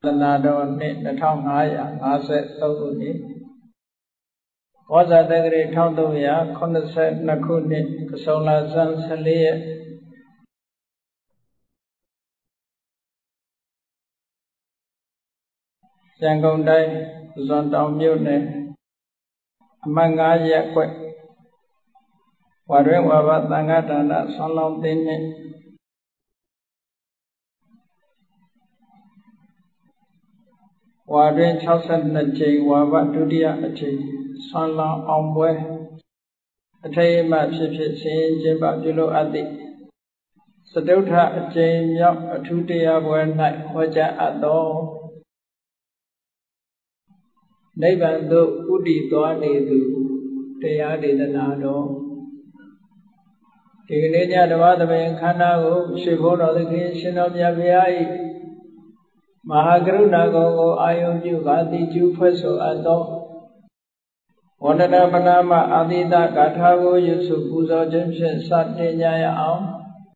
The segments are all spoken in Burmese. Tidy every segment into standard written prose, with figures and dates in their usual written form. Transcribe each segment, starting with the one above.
နာတော်နှစ်2553ခုနှစ်ဝါဇာတက္ကရာ1382ခုနှစ်ကဆုံလဆန်း14ရက်ရန်ကုန်တိုင်းဇွန်တောင်မြို့နယ်အမှတ်9ရပ်ကွက်ဝါတွင်ဝါဘသံဃာဒါနဆွမ်းလောင်းသင်းနှင့်ဝါတွင်62ကြိမ်ဝါဘဒုတိယအကြိမ်ဆွမ်းလောင်းအောင်ပွဲအထိမ်းအမှတ်ဖြစ်ဖြစ်ဆင်ကျင်းပပြုလုပ်အပ်သည့်စတုထအကြိမ်မြောက်အထူးတရားပွဲ၌ဟောကြားအပ်သောနိဗ္ဗာန်သို့ဥတည်သွားနေသူတရားဒေသနာတော်ဒီကနေ့ညဓမ္မသဘင်ခန္ဓာကိုရွှေဘုန်းတော်သခင်ရှင်တော်မြတ်ဗျာ၏မဟာကရုဏာကိုအာယုံပြုပါတိကျူဖွဲ့ဆိုအပ်သောဝန္ဒနာပနာမအာတိတဂါထာကိုရွတ်ဆိုပူဇော်ခြင်းဖြင့်စတင်ကြရအောင်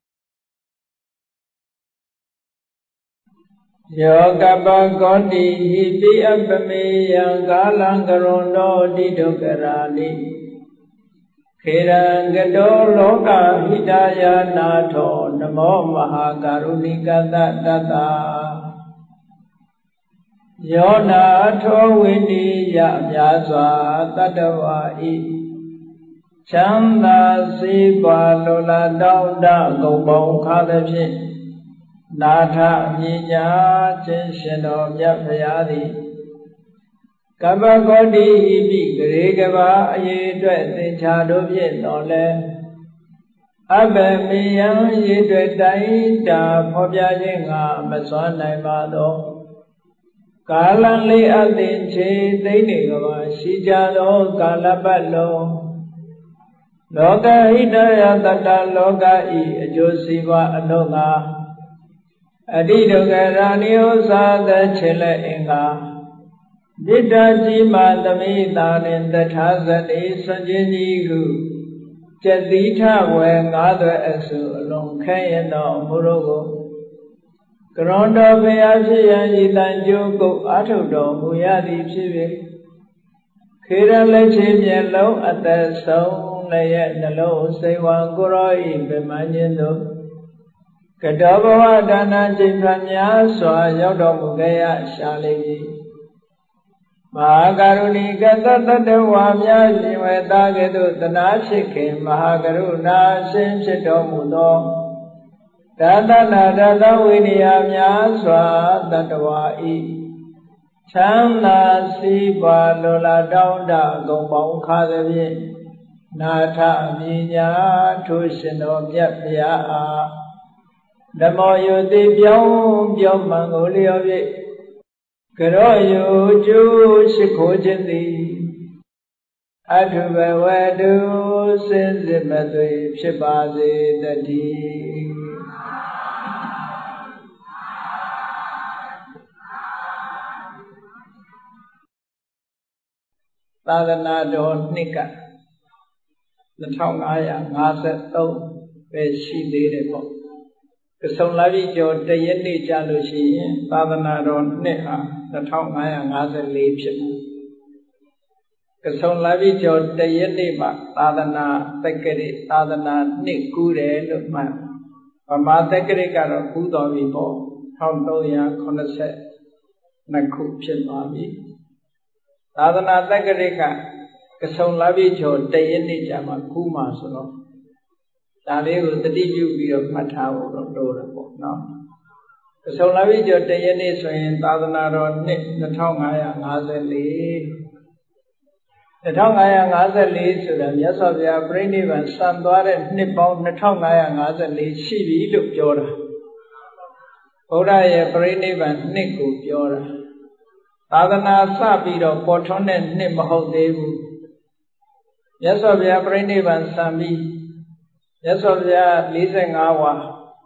ယောကပကောတိဟိပိအပမေယံကာလံကရွန်တောတိဒုက္ခရာနိခေရံကတောလောကဟိတယာနာထောနမောမဟာကရုဏိကတတတယောနာထောဝိနိယမြာစွာတတ္တဝါဤချမ်းသာစေပါလောလာတောင်းတဂုံပေါင်းခါသဖြင့်နာထအမြင်ညာခြင်းရှင်တော်မြတ်ဖရာသည်ကပ္ပဂေါတိဟိပိဂရေကဘာအရေးအတွက်သင်္ချာတို့ဖြင့်တော်လဲအဘမေယံရေအတွက်တိုင်းတာဖော်ပြခြင်းကမစွမ်းနိုင်ပါသောကာလံလေးအသင်ချေသိမ့်နေကဘာရှိကြသောကာလပတ်လုံးလောကဟိတယတတလောကဤအကျိုးစီးပွားအလုံးငါအတိဒုက္ခရာနိဥ္စာသချေလက်အင်္ဂါမေတ္တာကြီးမှသမိတာနှင့်တထာဇတိဆွန်ခြင်းကြီးဟုကျက်တိထဝေငါးသွဲအစုအလုံးခဲရင်တော်မူတော်ကိုကရွန်တော်ဘုရားဖြစ်ရန်ဤတန်ကျိုးကုတ်အာထုတော်မူရသည်ဖြစ်၍ခေရလက်ချေမျက်လုံးအသက်ဆုံးလည်းရဲ့နှလုံးစိတ်ဝံကိုရောဤဗမန်ခြင်းတို့ကတောဘဝဒါနချိန်ဖြတ်များစွာရောက်တော်မူခဲ့ရရှာလိမ့်မည်မဟာကရုဏီကတတတဝါများရှင်ဝေတာကဲ့သို့တနာဖြစ်ခင်မဟာကရုဏာရှင်ဖြစ်တော်မူသောဒါသနာဒါသဝိနည်းများစွာတတဝါဤချမ်းသာစီးပွားလောလာတောင်းတဂုံပေါင်းခါသဖြင့်နာထအမြင်ညာထိုးရှင်တော်မြတ်ဗျာအားဓမ္မောယုတိပြောင်းမှန်ကိုလျော်ဖြင့်ကရောယုကျိုးရှိခိုးခြင်းသည်အထုဘဝတုစင်စစ်မသွေဖြစ်ပါစေတည်းသာသနာတော်နှစ်က2553ပဲရှိသေးတယ်ပေါ့ကဆုံလပြည့်ကျော်တရက်နေ့ကြာလို့ရှိရင်သာသနာတော်နှစ်ဟာ2554ဖြစ်မှာကဆုံလပြည့်ကျော်တရက်နေ့မှာသာသနာတက္ကရာသာသနာနှစ်ကူးတယ်လို့မှတ်ဗမာတက္ကရာကတော့ကူးတော်ပြီပေါ့1382ခုဖြစ်သွားပြီသာသနာတက္ကရာကဆုံလပြည့်ကျော်တရက်နေ့ကြာမှာကူးမှာဆိုတော့ဒါလေးကိုတတိပြုပြီးတော့မှတ်ထားဖို့တော့လိုတယ်ပေါ့နော်။ကဆုံလပြည့်ကျော်တရက်နေ့ဆိုရင်သာသနာတော်နှစ်2554 2554ဆိုတာမြတ်စွာဘုရားပြိဋိဘံစံသွားတဲ့နှစ်ပေါင်း2554ရှိပြီလို့ပြောတာ။ဘုရားရဲ့ပြိဋိဘံနှစ်ကိုပြောတာ။သာသနာစပြီးတော့ပေါ်ထွန်းတဲ့နှစ်မဟုတ်သေးဘူး။မြတ်စွာဘုရားပြိဋိဘံစံပြီးမြတ်စွာဘုရား45ဝါ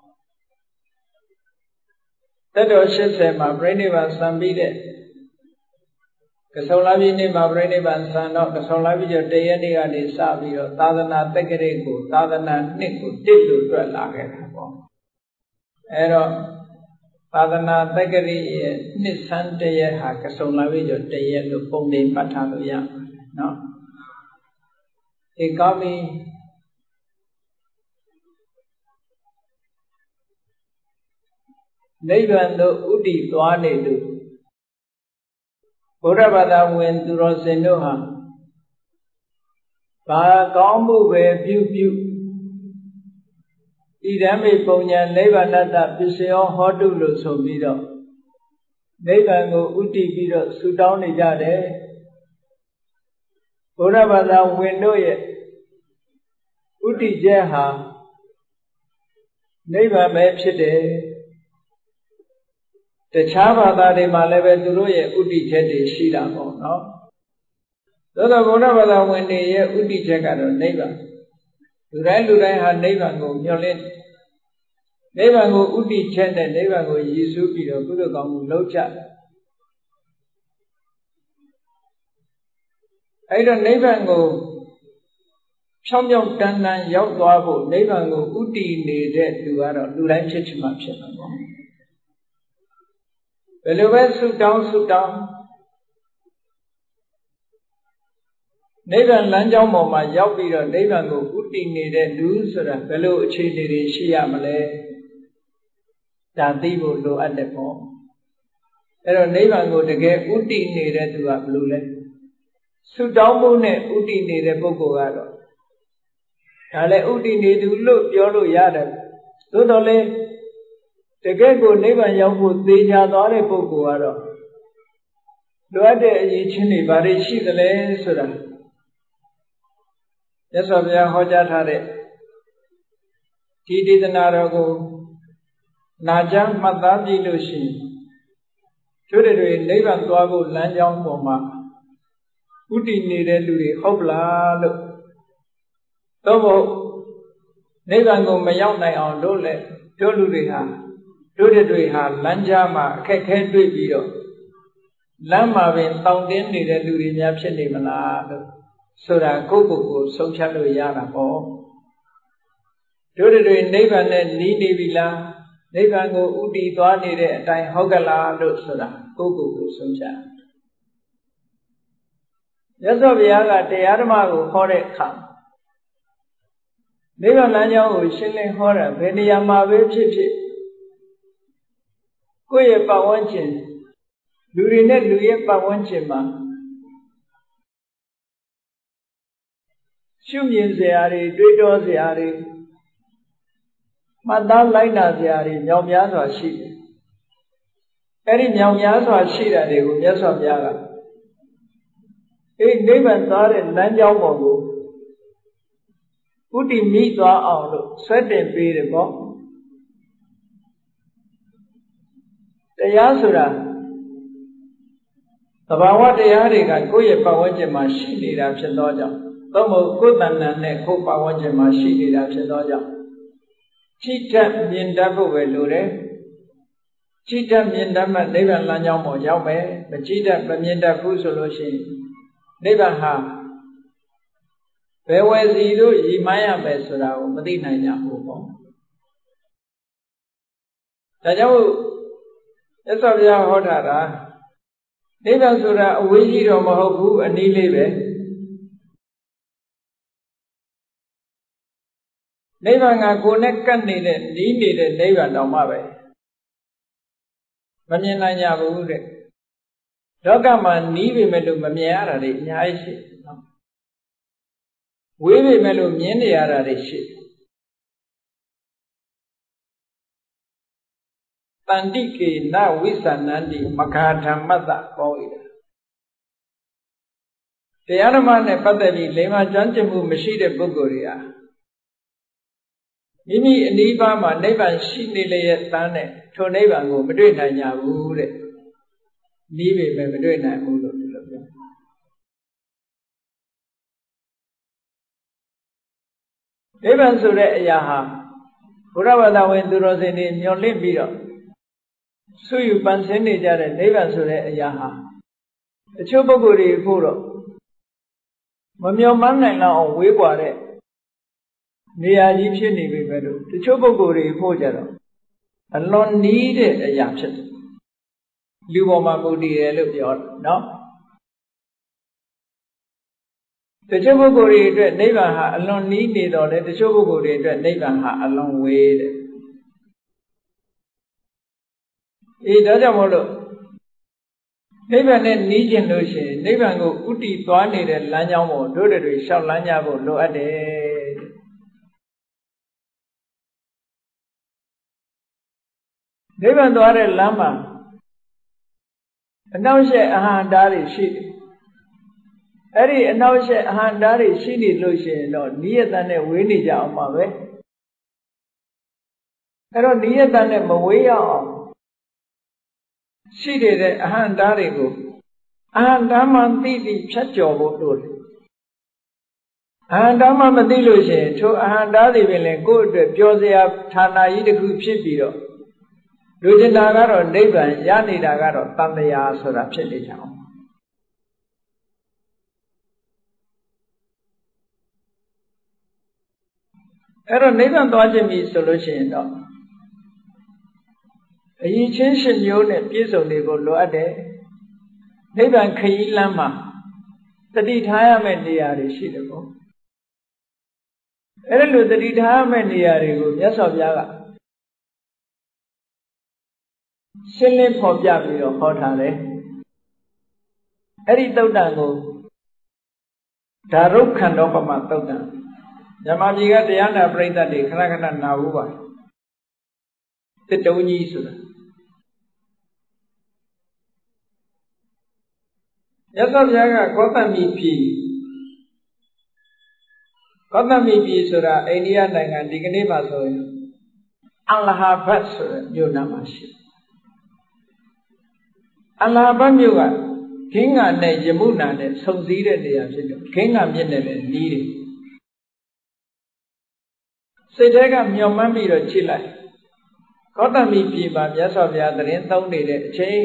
တက်တော်80မှာပြိဋိဘံစံပြီးတဲ့ကဆုံလပြည့်နေ့မှာပြိဋိဘံစံတော့ကဆုံလပြည့်ကျော်တရက်နေ့ကနေစပြီးတော့သာသနာတက္ကရာကိုသာသနာနှစ်ကိုတစ်လို့တွက်လာခဲ့တာပေါ့အဲတော့သာသနာတက္ကရီရဲ့နှစ်ဆန်းတရက်ဟာကဆုံလာပြီကျော်တရက်လို့ပုံနေမှတ်ထားလို့ရပါတယ်နော်ဒီကောင်းပြီနိဗ္ဗာန်သို့ဥတည်သွားနေသူဘုရားဘာသာဝင်သူတော်စင်တို့ဟာဘာကောင်းမှုပဲပြုပြုဣဒံမေပုံညာနိဗ္ဗာနတပစ္စယောဟောတုလို့ဆိုပြီးတော့နိဗ္ဗာန်ကိုဥတည်ပြီးတော့ဆုတောင်းနေကြတယ်ဘုရားဘာသာဝင်တို့ရဲ့ဥတည်ချက်ဟာနိဗ္ဗာန်ပဲဖြစ်တယ်တခြားဘာသာတွေမှာလည်းပဲသူတို့ရဲ့ဥတည်ချက်တွေရှိတာပေါ့နော်သို့သော်ဘုရားဘာသာဝင်တွေရဲ့ဥတည်ချက်ကတော့နိဗ္ဗာန်လူတိုင်းဟာနိဗ္ဗာန်ကိုမျှော်လင့်နိဗ္ဗာန်ကိုဥတည်ချက်နဲ့နိဗ္ဗာန်ကိုရည်စူးပြီးတော့ကုသိုလ်ကောင်းမှုလုပ်ကြအဲ့တော့နိဗ္ဗာန်ကိုဖြောင်းဖြောင်းတန်းတန်းရောက်သွားဖို့နိဗ္ဗာန်ကိုဥတည်နေတဲ့လူကတော့လူတိုင်းဖြစ်ချင်မှဖြစ်မှာပေါ့ဘယ်လိုပဲဆုတောင်းနိဗ္ဗာန်လမ်းကြောင်းပေါ်မှာရောက်ပြီးတော့နိဗ္ဗာန်ကိုဥတည်နေတဲ့လူဆိုတာဘယ်လိုအခြေအနေတွေရှိရမလဲဒါသိဖို့လိုအပ်တယ်ပေါ့အဲ့တော့နိဗ္ဗာန်ကိုတကယ်ဥတည်နေတဲ့သူကဘယ်လိုလဲဆုတောင်းဖို့နဲ့ဥတည်နေတဲ့ပုဂ္ဂိုလ်ကတော့ဒါလည်းဥတည်နေသူလို့ပြောလို့ရတယ်သို့တော်လည်းတကယ်ကိုနိဗ္ဗာန်ရောက်ဖို့သေချာသွားတဲ့ပုဂ္ဂိုလ်ကတော့လိုအပ်တဲ့အရေးချင်းတွေဘာတွေရှိသလဲဆိုတာမြတ်စွာဘုရားဟောကြားထားတဲ့ဒီဒေသနာတော်ကိုနာကြားမှတ်သားကြည့်လို့ရှိရင်တို့တွေနိဗ္ဗာန်သွားဖို့လမ်းကြောင်းပေါ်မှာဥတည်နေတဲ့လူတွေဟုတ်ပလားလို့သို့မဟုတ်နိဗ္ဗာန်ကိုမရောက်နိုင်အောင်တို့လည်းတို့လူတွေဟာတို့တွေဟာလမ်းကြားမှာအခက်ခဲတွေ့ပြီးတော့လမ်းမှာပင်တောင်းတင်းနေတဲ့လူတွေများဖြစ်နေမလားလို့ဆိုတာကိုဆုံးဖြတ်လို့ရတာပေါ့တို့တွေနိဗ္ဗာန်နဲ့နီးနေပြီလားနိဗ္ဗာန်ကိုဥတည်သွားနေတဲ့အတိုင်းဟုတ်ကလားလို့ဆိုတာကိုဆုံးဖြတ်မြတ်စွာဘုရားကတရားဓမ္မကိုဟောတဲ့အခါနိဗ္ဗာန်လမ်းကြောင်းကိုရှင်းလင်းဟောတာဘယ်နေရာမှာပဲဖြစ်ဖြစ်ကိုယ့်ရဲ့ပတ်ဝန်းကျင်လူတွေနဲ့လူရဲ့ပတ်ဝန်းကျင်မှာရှုမြင်စရာတွေတွေးတောစရာတွေမှတ်သားလိုက်နာစရာတွေမြောက်များစွာရှိတယ်အဲ့ဒီမြောက်များစွာရှိတာတွေကိုမြတ်စွာဘုရားကနိဗ္ဗာန်သွားတဲ့လမ်းကြောင်းပေါ်ကိုဥတည်မိသွားအောင်လို့ဆွဲတင်ပေးတယ်ပေါ့တရားဆိုတာသဘာဝတရားတွေကကိုယ့်ရဲ့ပတ်ဝန်းကျင်မှာရှိနေတာဖြစ်သောကြောင့်သို့မဟုတ်ကိုယ်တဏ္ဍာနဲ့ကိုယ်ပတ်ဝန်းကျင်မှာရှိနေတာဖြစ်သောကြောင့်ကြည်တတ်မြင်တတ်ဖို့ပဲလိုတယ်ကြည်တတ်မြင်တတ်မှနိဗ္ဗာန်လမ်းကြောင်းပေါ်ရောက်မယ်မကြည်တတ်မမြင်တတ်ဘူးဆိုလို့ရှိရင်နိဗ္ဗာန်ဟာဘယ်ဝယ်စီတို့ရည်မှန်းရမယ်ဆိုတာကိုမသိနိုင်ကြဘူးပေါ့ဒါကြောင့်မြတ်စွာဘုရားဟောထားတာနိဗ္ဗာန်ဆိုတာအဝေးကြီးတော့မဟုတ်ဘူးအနည်းလေးပဲနိဗ္ဗာန်ကကိုယ်နဲ့ကပ်နေတဲ့နီးနေတဲ့နိဗ္ဗာန်တောင်မှပဲမမြင်နိုင်ကြဘူးတဲ့လောကမှာနီးပေမဲ့လို့မမြင်ရတာတွေအများကြီးရှိနော်ဝေးပေမဲ့လို့မြင်နေရတာတွေရှိတန္တိကေနဝိသနန္တိမဂါဓမ္မတ္တဟောဣဒတရားဓမ္မနဲ့ပတ်သက်ပြီးလိမ္မာကျွမ်းကျင်မှုမရှိတဲ့ပုဂ္ဂိုလ်တွေဟာမိမိအနိဗ္ဗာန်မှာနိဗ္ဗာန်ရှိနေလျက်တန်းနဲ့ထိုနိဗ္ဗာန်ကိုမတွေ့နိုင်ကြဘူးတဲ့နီးပေမဲ့မတွေ့နိုင်ဘူးလို့ပြောနိဗ္ဗာန်ဆိုတဲ့အရာဟာဘုရားဘာသာဝင်သူတော်စင်တွေမျှော်လင့်ပြီးတော့ဆွေယူပန်းစင်းနေကြတဲ့နိဗ္ဗာန်ဆိုတဲ့အရာဟာတချို့ပုဂ္ဂိုလ်တွေဖို့တော့မမျှော်မှန်းနိုင်လောက်အောင်ဝေးကွာတဲ့နေရာကြီးဖြစ်နေပြီပဲလို့တချို့ပုဂ္ဂိုလ်တွေဖို့ကြတော့အလွန်နီးတဲ့အရာဖြစ်တယ်လူပေါ်မှာမူတည်တယ်လို့ပြောတယ်နော်တချို့ပုဂ္ဂိုလ်တွေအတွက်နိဗ္ဗာန်ဟာအလွန်နီးနေတော့လေတချို့ပုဂ္ဂိုလ်တွေအတွက်နိဗ္ဗာန်ဟာအလွန်ဝေးတယ်ဒါကြောင့်မို့လို့နိဗ္ဗာန်နဲ့နီးကျင်လို့ရှိရင်နိဗ္ဗာန်ကိုဥတည်သွားနေတဲ့လမ်းကြောင်းပေါ်တို့တွေလျှောက်လမ်းကြဖို့လိုအပ်တယ်နိဗ္ဗာန်သွားတဲ့လမ်းမှာအနှောင့်အယှက်အဟန့်တားတွေရှိတယ်အဲ့ဒီအနှောင့်အယှက်အဟန့်တားတွေရှိနေလို့ရှိရင်တော့နိယတန်နဲ့ဝေးနေကြအောင်ပါပဲအဲ့တော့နိယတန်နဲ့မဝေးရအောင်ရှိတဲ့အဟန့်တားတွေကိုအဟန့်တားမှသိပြီးဖြတ်ကျော်ဖို့လိုတယ်အဟန့်တားမှမသိလို့ရှိရင်ထိုအဟန့်တားတွေပင်လည်းကိုယ့်အတွက်ပြောစရာဌာနကြီးတစ်ခုဖြစ်ပြီးတော့လူကျင်တာကတော့နိဗ္ဗာန်ရနေတာကတော့တန်တရားဆိုတာဖြစ်နေကြအောင်အဲ့တော့နိဗ္ဗာန်သွားခြင်းပြီဆိုလို့ရှိရင်တော့အရင်ချင်းရှင်မျိုးနဲ့ပြည့်စုံနေဖို့လိုအပ်တယ်နိဗ္ဗာန်ခရီးလမ်းမှာတတိထားရမယ့်နေရာတွေရှိတယ်ပေါ့အဲ့လိုတတိထားရမယ့်နေရာတွေကိုမြတ်စွာဘုရားကရှင်းလင်းဖော်ပြပြီးတော့ဟောထားတယ်အဲ့ဒီသုတ်တံကိုဓာရုခန္တောပမသုတ်တံမြန်မာပြည်ကတရားနာပရိသတ်တွေခဏခဏနာဘူးပါတစ်တုံးကြီးဆိုတာရသော်ဘုရားကကောသမိပြည်ဆိုတာအိန္ဒိယနိုင်ငံဒီကနေ့မှာဆိုရင်အလဟာဘတ်ဆိုတဲ့မြို့နာမှာရှိအလဟာဘတ်မြို့ကဂင်္ဂါနဲ့ယမုနာနဲ့ဆုံစည်းတဲ့နေရာဖြစ်တယ်ဂင်္ဂါမြစ်နဲ့လည်းနီးတယ်စိတ်ထဲကမျှော်မှန်းပြီးတော့ကြည့်လိုက်ကောသမိပြည်မှာမြတ်စွာဘုရားသတင်းသုံးနေတဲ့အချိန်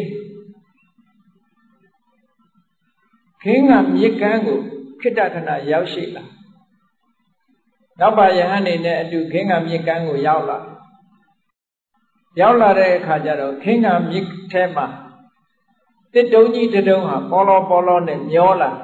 ဂင်္ဂါမြစ်ကမ်းကိုခိတ္တခဏရောက်ရှိလာနောက်ပါယဟန်နေနဲ့အတူဂင်္ဂါမြစ်ကမ်းကိုရောက်လာတဲ့အခါကျတော့ဂင်္ဂါမြစ်ထဲမှာတစ်တုံးကြီးတစ်တုံးဟာပေါ်လောနဲ့မျောလာ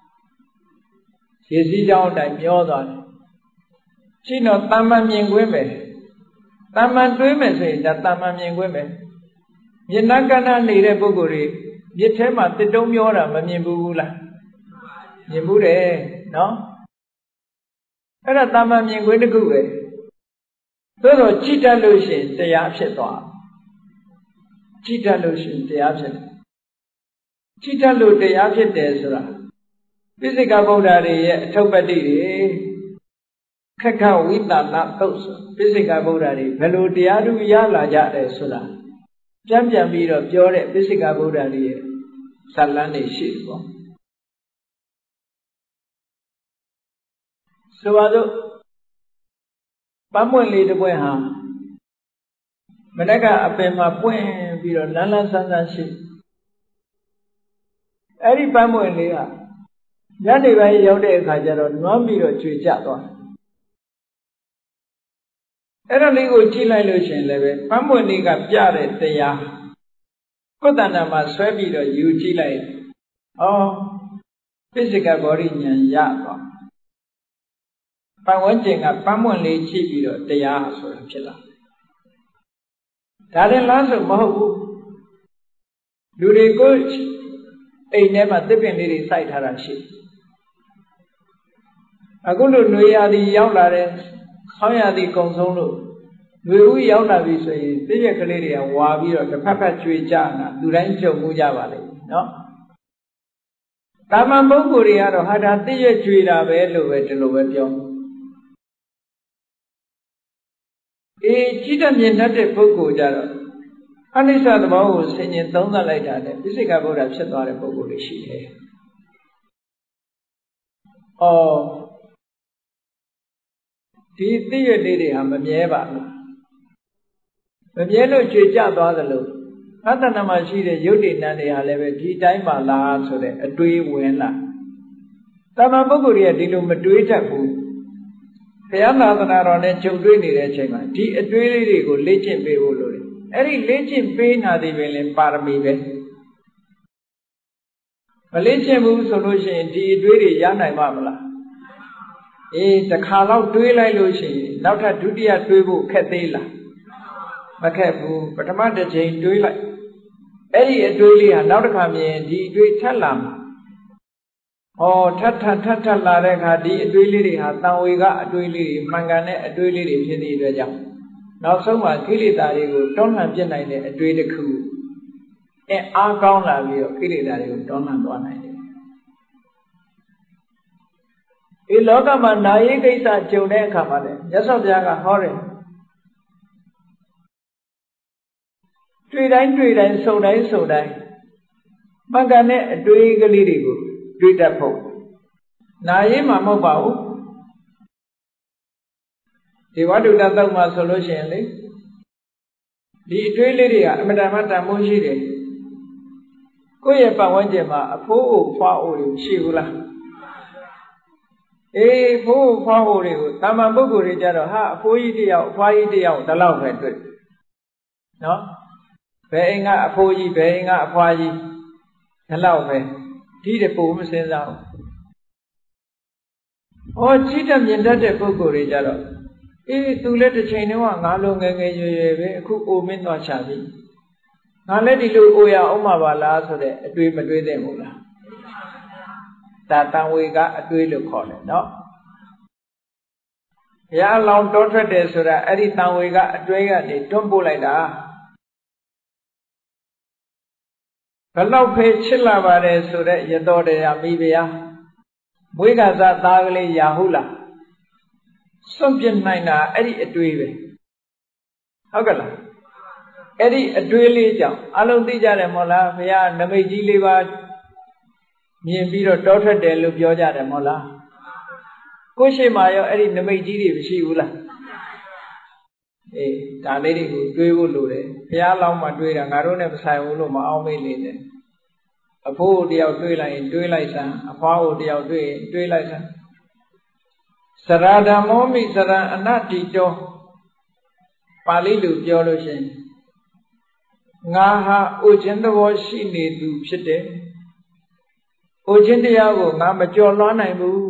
ရေစီးကြောင်းအတိုင်းမျောသွားတယ်ရှိတော့တမ္မန်မြင်ကွင်းပဲတမ္မန်တွေးမယ်ဆိုရင်ဒါတမ္မန်မြင်ကွင်းပဲမြင်နာကဏ္ဍနေတဲ့ပုဂ္ဂိုလ်တွေမြစ်ထဲမှာတစ်တုံးမျောတာမမြင်ဘူးလားမြင်ဘူးတယ်နော်အဲ့ဒါတမ္မန်မြင်ကွင်းတစ်ခုပဲသို့တော့ကြည်တတ်လို့ရှိရင်တရားဖြစ်သွားကြည်တတ်လို့ရှိရင်တရားဖြစ်တယ်ကြည်တတ်လို့တရားဖြစ်တယ်ဆိုတာပိစိကဗုဒ္ဓတွေရဲ့အထုပ္ပတ္တိတွေခက်ခဝိတနာသုတ်ဆိုပိစိကဗုဒ္ဓတွေဘယ်လိုတရားသူရလာကြတယ်ဆိုတာပြန်ပြီးတော့ပြောတဲ့ပိစိကဗုဒ္ဓတွေရဲ့ဇာတ်လမ်းတွေရှိတယ်ပေါ့ဆိုပါစို့ပန်းပွင့်လေးတစ်ပွင့်ဟာမနက်ကအပင်မှာပွင့်ပြီးတော့လန်းလန်းဆန်းဆန်းရှိအဲ့ဒီပန်းပွင့်လေးကညနေပိုင်းရောက်တဲ့အခါကျတော့နွမ်းပြီးတော့ကျွေကျသွားအဲ့ဒါလေးကိုကြည့်လိုက်လို့ရှိရင်လည်းပဲပန်းပွင့်လေးကပြတဲ့တရားကိုယ်တဏ္ဍာမှာဆွဲပြီးတော့ယူကြည့်လိုက်ပိစိကဗောဓိဉာဏ်ရသွားပတ်ဝန်းကျင်ကပန်းပွင့်လေးကြည့်ပြီးတော့တရားဆိုတာဖြစ်လာဒါလည်းလားဆိုမဟုတ်ဘူးလူတွေကိုအိမ်ထဲမှာသစ်ပင်လေးတွေစိုက်ထားတာရှိအခုလိုຫນွေရာသီရောက်လာတဲ့ဆောင်းရာသီကုံဆုံးလို့ຫນွေဦးရောက်လာပြီဆိုရင်သစ်ရက်ကလေးတွေကဝါပြီးတော့တစ်ဖက်ဖက်ကျွေကြတာလူတိုင်းကြုံမှုကြပါလိမ့်နော်တာမန်ပုဂ္ဂိုလ်တွေကတော့ဟာဒါသစ်ရက်ကျွေတာပဲလို့ပဲဒီလိုပဲပြောကြည်တတ်မြင်တတ်တဲ့ပုဂ္ဂိုလ်ကြတော့အနိစ္စသဘောကိုဆင်ញင်သုံးသပ်လိုက်တာနဲ့ပိစိကဗုဒ္ဓဖြစ်သွားတဲ့ပုဂ္ဂိုလ်တွေရှိတယ်ဒီသိရလေးတွေဟာမမြဲပါဘူးမမြဲလို့ကျွေကျသွားသလိုသတ္တနာမှာရှိတဲ့ယုတ်တိနံတွေဟာလည်းပဲဒီတိုင်းပါလားဆိုတဲ့အတွေးဝင်လာတမန်ပုဂ္ဂိုလ်တွေကဒီလိုမတွေးတတ်ဘူးဘုရားသာသနာတော်နဲ့ကြုံတွေ့နေတဲ့အချိန်မှာဒီအတွေးလေးတွေကိုလေ့ကျင့်ပေးဖို့လိုတယ်အဲ့ဒီလေ့ကျင့်ပေးနာသည်ပင်လည်းပါရမီပဲမလေ့ကျင့်ဘူးဆိုလို့ရှိရင်ဒီအတွေးတွေရနိုင်မှာမလားတစ်ခါလောက်တွေးလိုက်လို့ရှိရင်နောက်ထပ်ဒုတိယတွေးဖို့ခက်သေးလားမခက်ဘူးပထမတစ်ချိန်တွေးလိုက်အဲ့ဒီအတွေးလေးဟာနောက်တစ်ခါမြင်ဒီအတွေးထပ်လာမှာထပ်လာတဲ့အခါဒီအတွေးလေးတွေဟာတန်ဝေကအတွေးလေးတွေမှန်ကန်တဲ့အတွေးလေးတွေဖြစ်တဲ့အတွက်ကြောင့်နောက်ဆုံးမှာကိလေသာတွေကိုတွန်းလှန်ပြစ်နိုင်တဲ့အတွေးတစ်ခုအားကောင်းလာပြီးတော့ကိလေသာတွေကိုတွန်းလှန်သွားနိုင်တယ်ဒီလောကမှာနာယိကိစ္စကြုံတဲ့အခါမှာလည်းမြတ်စွာဘုရားကဟောတယ်တွေ့တိုင်းစုံတိုင်းမှန်ကန်တဲ့အတွေးကလေးတွေကိုတွေးတတ်ဖို့နာယိမှာမဟုတ်ပါဘူးဒီဝတ္ထုတသုတ်မှာဆိုလို့ရှိရင်လေဒီအတွေးလေးတွေကအမတန်မှတန်ဖိုးရှိတယ်ကိုယ့်ရဲ့ပတ်ဝန်းကျင်မှာအဖိုးအိုဖွားအိုတွေရှိဘူးလားဖိုးဖွားအိုတွေကိုတာမန်ပုဂ္ဂိုလ်တွေကြတော့ဟာအဖိုးကြီးတယောက်အဖွားကြီးတယောက်ဒီလောက်ပဲတွေ့နော်ဘယ်အိမ်ကအဖိုးကြီးဘယ်အိမ်ကအဖွားကြီးဒီလောက်ပဲဒီတပူမစင်းစားဘူးကြည့်တတ်မြင်တတ်တဲ့ပုဂ္ဂိုလ်တွေကြတော့သူလည်းတစ်ချိန်တုန်းကငါလိုငယ်ငယ်ရွယ်ရွယ်ပဲအခုအိုမင်းသွားချပြီငါလည်းဒီလိုအိုရအောင်မှာပါလားဆိုတဲ့အတွေးမတွေးသင့်ဘူးလားဒါတန်ဝေကအတွေးလို့ခေါ်တယ်နော်ဘုရားအလောင်းတောထွက်တယ်ဆိုတာအဲ့ဒီတန်ဝေကအတွေးကနေတွန်းပို့လိုက်တာဘလောက်ဖေးချစ်လာပါတယ်ဆိုတဲ့ရတော်တရားမိဖုရားမွေးကစားသားကလေးရာဟုတ်လားစွန့်ပြစ်နိုင်တာအဲ့ဒီအတွေးပဲဟုတ်ကလားအဲ့ဒီအတွေးလေးကြောင့်အလုံးသိကြတယ်မို့လားဘုရားနမိတ်ကြီးလေးပါမြင်ပြီးတော့တောထွက်တယ်လို့ပြောကြတယ်မို့လားကိုယ်ရှိမှရောအဲ့ဒီနမိတ်ကြီးတွေမရှိဘူးလားဒါလေးတွေကိုတွေးဖို့လိုတယ်ဘုရားလောင်းမှတွေးတာငါတို့နဲ့မဆိုင်ဘူးလို့မအောင်မေ့နေတယ်အဖိုးတယောက်တွေးလိုက်ရင်တွေးလိုက်စမ်းအဖွားကိုတယောက်တွေးရင်တွေးလိုက်စမ်းစရဓမ္မောမိစရံအနတ္တိတောပါဠိလိုပြောလို့ရှိရင်ငါဟာအိုခြင်းသဘောရှိနေသူဖြစ်တယ်အိုခြင်းတရားကိုငါမကျော်လွှားနိုင်ဘူး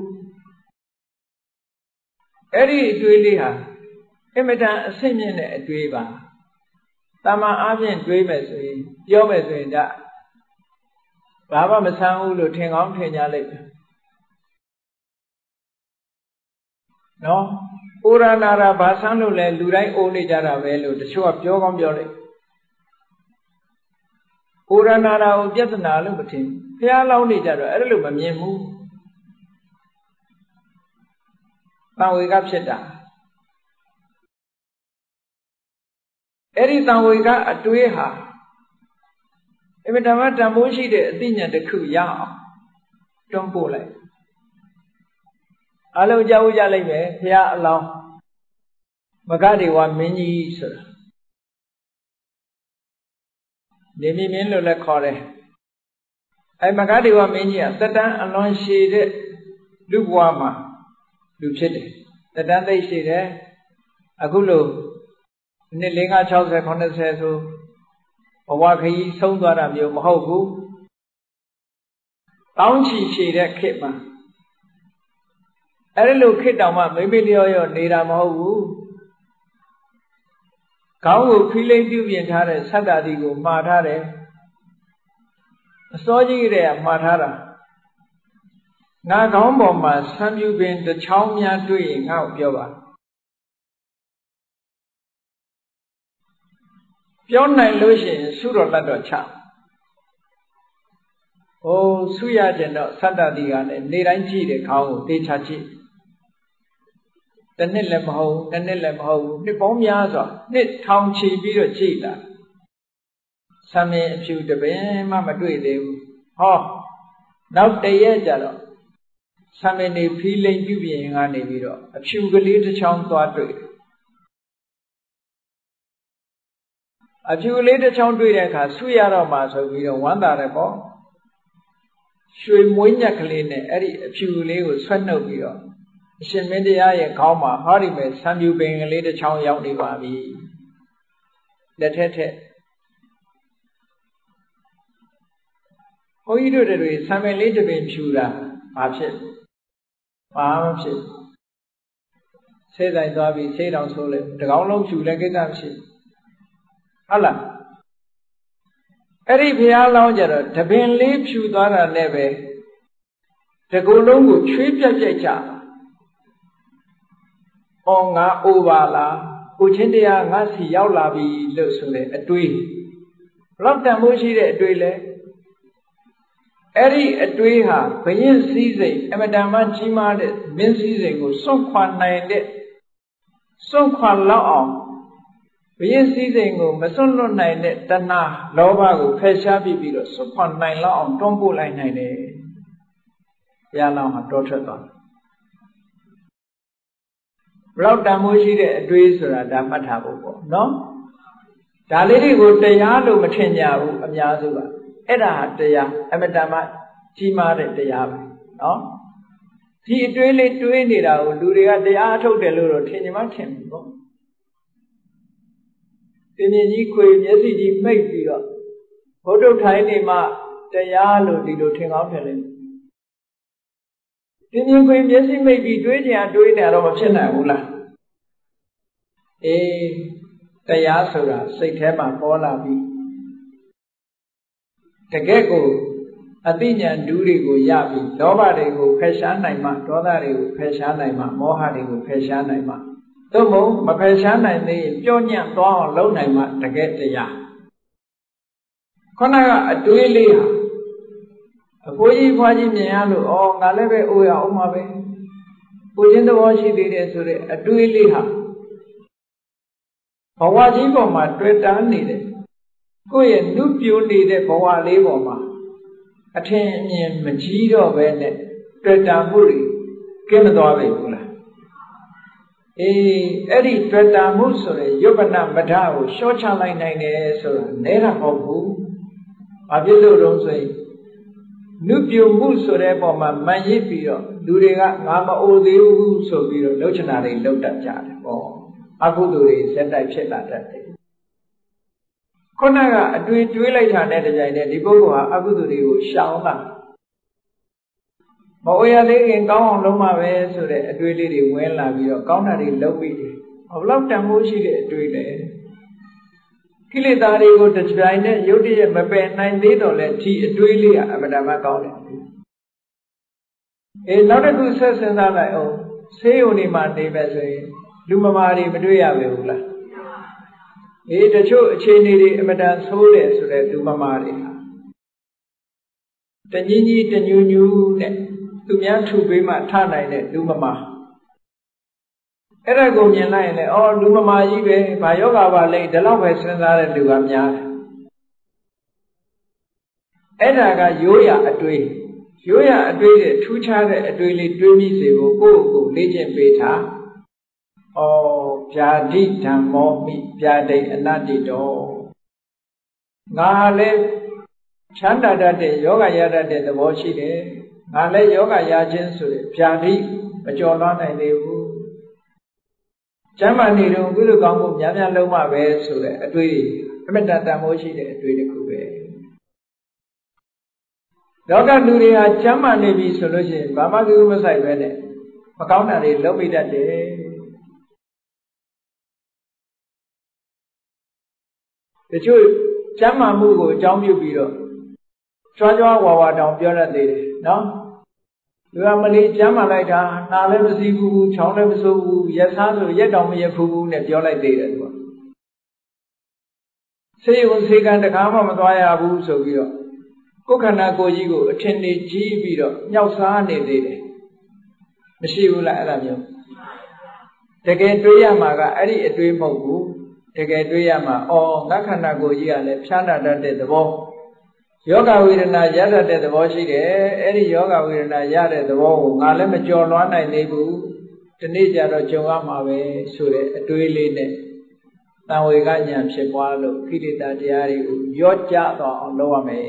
အဲ့ဒီအတွေးလေးဟာအမတန်အဆင့်မြင့်တဲ့အတွေးပါတာမန်အားဖြင့်တွေးမယ်ဆိုရင်ပြောမယ်ဆိုရင်ဒါဘာမှမဆန်းဘူးလို့ထင်ကောင်းထင်ကြလိမ့်မယ်နော်ဩရနာရာဘာဆန်းလို့လဲလူတိုင်းအိုးနေကြတာပဲလို့တချို့ကပြောကောင်းပြောလိုက်ဩရနာရာကိုပြဿနာလို့မထင်ဘုရားလောင်းနေကြတော့အဲ့လိုမမြင်ဘူးတန်ဝေကဖြစ်တာအဲ့ဒီတန်ဝေကအတွေးဟာအမတန်မှတန်ဖိုးရှိတဲ့အသိဉာဏ်တစ်ခုရအောင်တွန်းပို့လိုက်အလုံးကြောက်ကြလိုက်မယ်ဘုရားအလောင်းမဂဒေဝမင်းကြီးဆိုတာနေမင်းလို့လည်းခေါ်တယ်အဲမဂဒေဝမင်းကြီးကတတန်းအလွန်ရှည်တဲ့လူဘဝမှာလူဖြစ်တယ်တတန်းသိရှည်တယ်အခုလို့နှစ်50 60 90ဆိုဘဝခရီးဆုံးသွားတာမျိုးမဟုတ်ဘူးတောင်းချီရှည်တဲ့ခေတ်မှာအဲ့လိုခေတ်တောင်မှမိမိလျော်ရောနေတာမဟုတ်ဘူးခေါင်းကိုဖိလိမ့်ပြုပြင်ထားတဲ့သတ္တတိကိုမှားထားတယ်အစောကြီးကတည်းကမှားထားတာငါခေါင်းပေါ်မှာဆံပြူပင်တစ်ချောင်းများတွေ့ရင်ငါ့ကိုပြောပါပြောနိုင်လို့ရှိရင်ဆုတော်တတ်တော်ချဆုရကျင်တော့သတ္တတိကလည်းနေတိုင်းကြည့်တယ်ခေါင်းကိုတေချာကြည့်တစ်နှစ်လည်းမဟုတ်တစ်နှစ်လည်းမဟုတ်နှစ်ပေါင်းများစွာနှစ်ထောင်ချီပြီးတော့ကြည့်တာဆံမင်းအဖြူတပင်မှမတွေ့သေးဘူးနောက်တရက်ကြတော့ဆံမင်းနေဖီးလိမ်ပြုပြင်ကနေပြီးတော့အဖြူကလေးတစ်ချောင်းသွားတွေ့အဖြူကလေးတစ်ချောင်းတွေ့တဲ့အခါဆုရတော့မှဆိုပြီးတော့ဝမ်းသာတယ်ပေါ့ရွှေမွေးညက်ကလေးနဲ့အဲ့ဒီအဖြူကလေးကိုဆွဲနှုတ်ပြီးတော့အရှင်မင်းတရားရဲ့ခေါင်းမှာဟောဒီမဲ့ဆံပြူပင်ကလေးတစ်ချောင်းရောက်နေပါပြီလက်ထက်ထက်ဘုန်းကြီးတို့တွေဆံပင်လေးတစ်ပင်ဖြူတာဘာဖြစ်ဘာမှဖြစ်ဆေးဆိုင်သွားပြီးဆေးတောင်ဆိုးလဲတကောင်းလုံးဖြူလဲကိစ္စမရှိဟုတ်လားအဲ့ဒီဘုရားလောင်းကြတော့တပင်လေးဖြူသွားတာနဲ့ပဲတကူလုံးကိုချွေးပြက်ပြက်ကြအော်ငါအိုပါလားကိုချင်းတရားငါစီရောက်လာပြီလို့ဆိုတဲ့အတွေးဘလောက်တန်ဖိုးရှိတဲ့အတွေးလဲအဲ့ဒီအတွေးဟာဘယင်းစည်းစိမ်အမတန်မှကြီးမားတဲ့မင်းစည်းစိမ်ကိုစွန့်ခွာနိုင်တဲ့စွန့်ခွာလောက်အောင်ဘယင်းစည်းစိမ်ကိုမစွန့်လွတ်နိုင်တဲ့တဏှာလောဘကိုဖယ်ရှားပြီးတော့စွန့်ခွာနိုင်လောက်အောင်တွန်းပို့လိုက်နိုင်တယ်ဘုရားလောင်းဟာတောထွက်သွားဘလောက်တန်ဖိုးရှိတဲ့အတွေးဆိုတာဒါမှတ်ထားဖို့ပေါ့နော်ဒါလေးတွေကိုတရားလို့မထင်ကြဘူးအများစုကအဲ့ဒါတရားအမတန်မှကြီးမားတဲ့တရားပဲနော်ဒီအတွေးလေးတွေးနေတာကိုလူတွေကတရားအထုတ်တယ်လို့တော့ထင်ကြမှထင်ဘူးပေါ့ပြင်းပြင်းကြီးခွေမျက်စိကြီးမိတ်ပြီးတော့ဘုဒ္ဓထိုင်နေမှတရားလို့ဒီလိုထင်ကောင်းထင်လိမ့်မယ်ပြင်းပြင်းခွေမျက်စိမိတ်ပြီးတွေးကြံတွေးနေတော့မဖြစ်နိုင်ဘူးလားအေးတရားဆိုတာစိတ်ထဲမှာပေါ်လာပြီးတကယ့်ကိုအသိဉာဏ်ဓုတွေကိုရပြီးလောဘတွေကိုဖယ်ရှားနိုင်မှဒေါသတွေကိုဖယ်ရှားနိုင်မှမောဟတွေကိုဖယ်ရှားနိုင်မှသို့မဟုတ်မဖယ်ရှားနိုင်သေးရင်ပြောညံ့သွားအောင်လုပ်နိုင်မှတကယ့်တရားခုနကအတွေးလေးဟာအဖိုးကြီးဖွားကြီးမြင်ရလို့ဩငါလည်းပဲအိုရအောင်ပါပဲကိုချင်းသဘောရှိသေးတယ်ဆိုတဲ့အတွေးလေးဟာဘဝကြီးပေါ်မှာတွေ့တာနေတယ်ကိုယ့်ရဲ့နုပြိုနေတဲ့ဘဝလေးပေါ်မှာအထင်အမြင်မကြီးတော့ပဲနဲ့တွေ့တာမှုတွေကင်းမသွားပြီဘူးလားအေးအဲ့ဒီတွေ့တာမှုဆိုရယ်ယုပ္ပနမထကိုရှော့ချလိုက်နိုင်တယ်ဆိုတာနဲတာမဟုတ်ဘူးဘာဖြစ်လို့တော့ဆိုရင်နုပြိုမှုဆိုတဲ့ပုံမှာမှန်ရစ်ပြီးတော့လူတွေကငါမအိုသေးဘူးဆိုပြီးတော့လှုပ်ချနာတွေလှုပ်တတ်ကြတယ်ပေါ့အကုသိုလ်တွေစက်တိုက်ဖြစ်လာတတ်တယ်ခုနကအတွေ့တွေးလိုက်တာနဲ့တကြိုင်နဲ့ဒီပုဂ္ဂိုလ်ဟာအကုသိုလ်တွေကိုရှောင်လာမဝေရလေးခင်ကောင်းအောင်လုပ်မှာပဲဆိုတဲ့အတွေ့လေးတွေဝင်လာပြီးတော့ကောင်းတာတွေလုပ်ပြီးတယ်ဘလောက်တန်ဖိုးရှိတဲ့အတွေ့လဲကိလေသာတွေကိုတကြိုင်နဲ့ရုပ်တရက်မပယ်နိုင်သေးတော့လဲဒီအတွေ့လေးကအမှန်တမ်းကောင်းတယ်အေးနောက်တစ်ခုဆက်စဉ်းစားလိုက်အောင်ဆေးရုံတွေမှာနေပဲဆိုရင်လူမမာတွေမတွေ့ရပဲဘူးလားအေးတချို့အခြေအနေတွေအမတန်ဆိုးတယ်ဆိုတဲ့လူမမာတွေတညီညီတညူညူနဲ့သူများထူပေးမှထနိုင်တဲ့လူမမာအဲ့ဒါကိုမြင်လိုက်ရင်လည်းအော်လူမမာကြီးပဲဘာယောဂပါလဲဒီလောက်ပဲစဉ်းစားတဲ့လူကများတယ်အဲ့ဒါကရိုးရာအတွေးတဲ့ထူးခြားတဲ့အတွေးလေးတွေးမိစေဖို့ကိုယ့်ကိုယ်လေ့ကျင့်ပေးထားဩဗျာတိဓမ္မောမိဗျာဒိအနတ္တိတောငါလည်းချမ်းသာတတ်တဲ့ယောဂရတတ်တဲ့သဘောရှိတယ်ငါလည်းယောဂရခြင်းဆိုတဲ့ဗျာတိမကျော်လွှားနိုင်သေးဘူးကျမ်းမာနေတော့ကုသိုလ်ကောင်းမှုများများလုံးမှပဲဆိုတဲ့အတွေ့အမြတ်တန်မိုးရှိတဲ့အတွေ့တစ်ခုပဲလောကလူတွေဟာကျမ်းမာနေပြီဆိုလို့ရှိရင်ဘာမှကူမဆိုင်ပဲနဲ့မကောင်းတာတွေလုပ်မိတတ်တယ်တချို့ကျမ်းမာမှုကိုအကြောင်းပြုပြီးတော့ကြွားကြွားဝါဝါတောင်ပြောတတ်သေးတယ်နော်လူကမလေးကျမ်းမာလိုက်တာနာလည်းမစီးဘူးချောင်းလည်းမဆိုးဘူးရက်စားဆိုရက်တောင်မရက်ဖူးဘူးနဲ့ပြောလိုက်သေးတယ်သူကဆေးရုံဆေးကန်းတခါမှမသွားရဘူးဆိုပြီးတော့ကိုယ်ခန္ဓာကိုယ်ကြီးကိုအထင်ကြီးပြီးတော့ညှောက်စားနေသေးတယ်မရှိဘူးလားအဲ့ဒါမျိုးတကယ်တွေးရမှာကအဲ့ဒီအတွေးမဟုတ်ဘူးတကယ်တွေးရမှာအော်ငါခန္ဓာကိုယ်ကြီးကလည်းဖြားနာတတ်တဲ့သဘောယောဂဝေဒနာရတတ်တဲ့သဘောရှိတယ်အဲ့ဒီယောဂဝေဒနာရတဲ့သဘောကိုငါလည်းမကျော်လွှားနိုင်သေးဘူးဒီနေ့ကျတော့ကြုံရမှာပဲဆိုတဲ့အတွေးလေးနဲ့တန်ဝေကဉာဏ်ဖြစ်ပွားလို့ခိလေသာတရားတွေကိုရော့ကျသွားအောင်လုပ်ရမယ်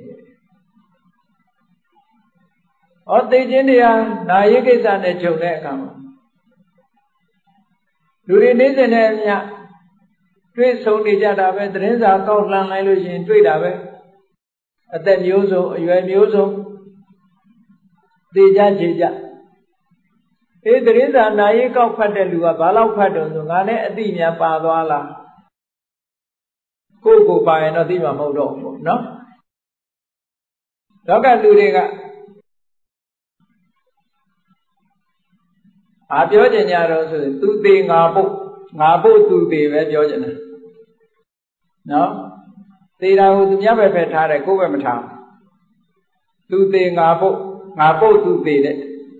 ဟောသိခြင်းတရားနာယိကိစ္စနဲ့ကြုံတဲ့အခါမှာလူတွေနေစဉ်နဲ့အမျှတွေ့ဆုံနေကြတာပဲသတင်းစာကောက်လှမ်းလိုက်လို့ရှိရင်တွေ့တာပဲအသက်မျိုးစုံအရွယ်မျိုးစုံသိကြကြကြသတင်းစာနာရေးကောက်ဖတ်တဲ့လူကဘာလို့ဖတ်တော့ဆိုငါနဲ့အတိများပါသွားလားကိုယ်ပါရင်တော့သိမှာမဟုတ်တော့ဘူးเนาะလောကလူတွေကပြောကြကြတော့ဆိုသူသေးငါပုတ်သူသေးပဲပြောကြတယ်နော်သေတာကိုသူများပဲထားတယ်ကိုယ်ပဲမထားသူသေးငါပုတ်သူသေးတဲ့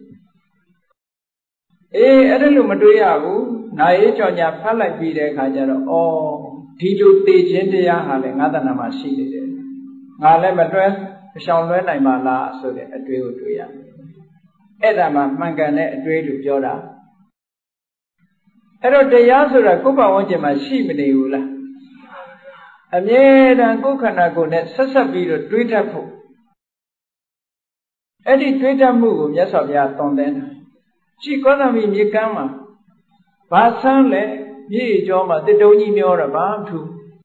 အဲ့ဒါလို့မတွေးရဘူးနာရေးကြောင့်ညာဖတ်လိုက်ပြီးတဲ့အခါကျတော့ဒီလိုသေခြင်းတရားဟာလည်းငါတဏ္ဍာမှာရှိနေတယ်ငါလည်းမရှောင်လွဲနိုင်ပါလားဆိုတဲ့အတွေးကိုတွေးရအဲ့ဒါမှမှန်ကန်တဲ့အတွေးလို့ပြောတာအဲ့တော့တရားဆိုတာကိုယ်ပတ်ဝန်းကျင်မှာရှိမနေဘူးလားအမြဲတမ်းကိုယ်ခန္ဓာကိုယ်နဲ့ဆက်ဆက်ပြီးတော့တွေးတတ်ဖို့အဲ့ဒီတွေးတတ်မှုကိုမြတ်စွာဘုရားသွန်သင်တာရှိကောသမီမြေကမ်းမှာဘာဆန်းလဲမြေကျော်မှာတစ်တုံးကြီးမျောတာဘာထူ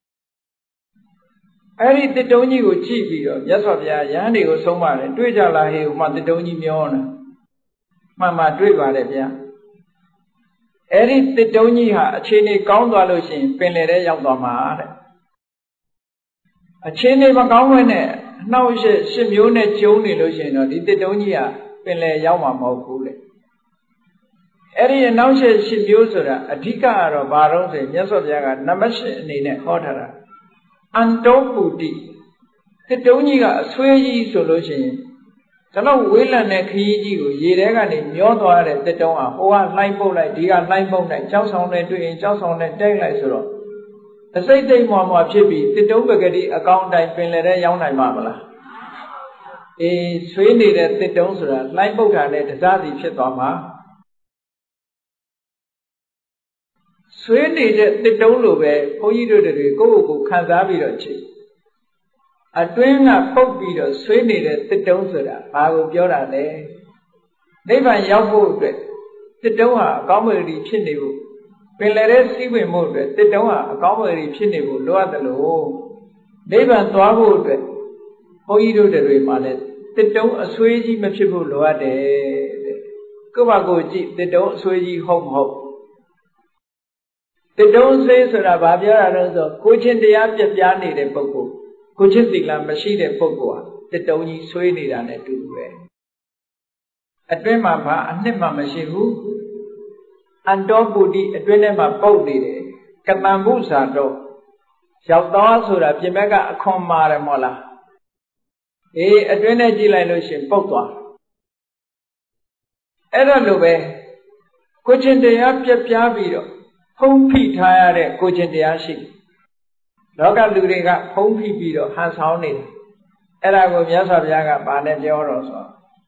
အဲ့ဒီတစ်တုံးကြီးကိုကြည့်ပြီးတော့မြတ်စွာဘုရားယဟန်တွေကိုဆုံးမတယ်တွေးကြလားဟေးဟိုမှာတစ်တုံးကြီးမျောနေမှန်တွေးပါတယ်ဗျာအဲ့ဒီတစ်တုံးကြီးဟာအခြေအနေကောင်းသွားလို့ရှိရင်ပင်လယ်ထဲရောက်သွားမှာတဲ့အခြေအနေမကောင်းဘဲနဲ့အနှောက်အယှက်ရှစ်မျိုးနဲ့ကျုံနေလို့ရှိရင်တော့ဒီတစ်တုံးကြီးဟာပင်လယ်ရောက်မှာမဟုတ်ဘူးလေအဲ့ဒီအနှောက်အယှက်ရှစ်မျိုးဆိုတာအဓိကကတော့ဘာလို့ဆိုရင်မြတ်စွာဘုရားကနံပါတ်၈အနေနဲ့ဟောထားတာအန္တောပုတိတစ်တုံးကြီးကအဆွေးကြီးဆိုလို့ရှိရင်ကျွန်တော်ဝေးလံတဲ့ခရီးကြီးကိုရေထဲကနေမျောသွားတဲ့တစ်တုံးဟာဟိုကလှိုင်းပုတ်လိုက်ဒီကလှိုင်းပုတ်လိုက်ကြောက်ဆောင်နဲ့တွေ့ရင်ကြောက်ဆောင်နဲ့တိုက်လိုက်ဆိုတော့အစိတ်တိတ်မွားမွားဖြစ်ပြီးတစ်တုံးပကတိအကောင်းတိုင်းပင်လယ်ထဲရောက်နိုင်မှာမလားဆွေးနေတဲ့တစ်တုံးဆိုတာလှိုင်းပုတ်တာနဲ့တစားစီဖြစ်သွားမှာဆွေးနေတဲ့တစ်တုံးလိုပဲဘုန်းကြီးတို့တွေကိုယ့်ကိုယ်ခံစားပြီးတော့ကြည့်အတွင်းကပုတ်ပြီးတော့ဆွေးနေတဲ့တစ်တုံးဆိုတာဘာကိုပြောတာလဲနိဗ္ဗာန်ရောက်ဖို့အတွက်တစ်တုံးဟာအကောင်းမွန်ပြီးဖြစ်နေဖို့ပင်လယ်ထဲစီးဝင်ဖို့အတွက်တစ်တုံးဟာအကောင်းမွန်ပြီးဖြစ်နေဖို့လိုအပ်တယ်လို့နိဗ္ဗာန်သွားဖို့အတွက်ဘုန်းကြီးတို့တွေမှာလည်းတစ်တုံးအဆွေးကြီးမဖြစ်ဖို့လိုအပ်တယ်တဲ့ကိုယ့်ဘာကိုကြည့်တစ်တုံးအဆွေးကြီးဟုတ်မဟုတ်တစ်တုံးဆွေးဆိုတာဘာပြောတာလဲဆိုကိုချင်းတရားပြပြနေတဲ့ပုဂ္ဂိုလ်ကိုချင်းသီလမရှိတဲ့ပုဂ္ဂိုလ်ဟာတစ်တုံးကြီးဆွေးနေတာနဲ့တူပဲအတွင်းမှာဘာအနှစ်မှမရှိဘူးအန္တောပုတိအတွင်းထဲမှာပုတ်နေတယ်ကတံဘုဇာတော့ရောက်သွားဆိုတာပြင်ဘက်ကအခွန်မာတယ်မို့လားအတွင်းထဲကြည့်လိုက်လို့ရှိရင်ပုတ်သွားအဲ့တော့လိုပဲကိုချင်းတရားပြပြပြီးတော့ဖုံးဖိထားရတဲ့ကိုချင်းတရားရှိလောကလူတွေကဖုံးဖိပြီးတော့ဟန်ဆောင်နေတယ်အဲ့ဒါကိုမြတ်စွာဘုရားကဘာနဲ့ပြောတော့ဆို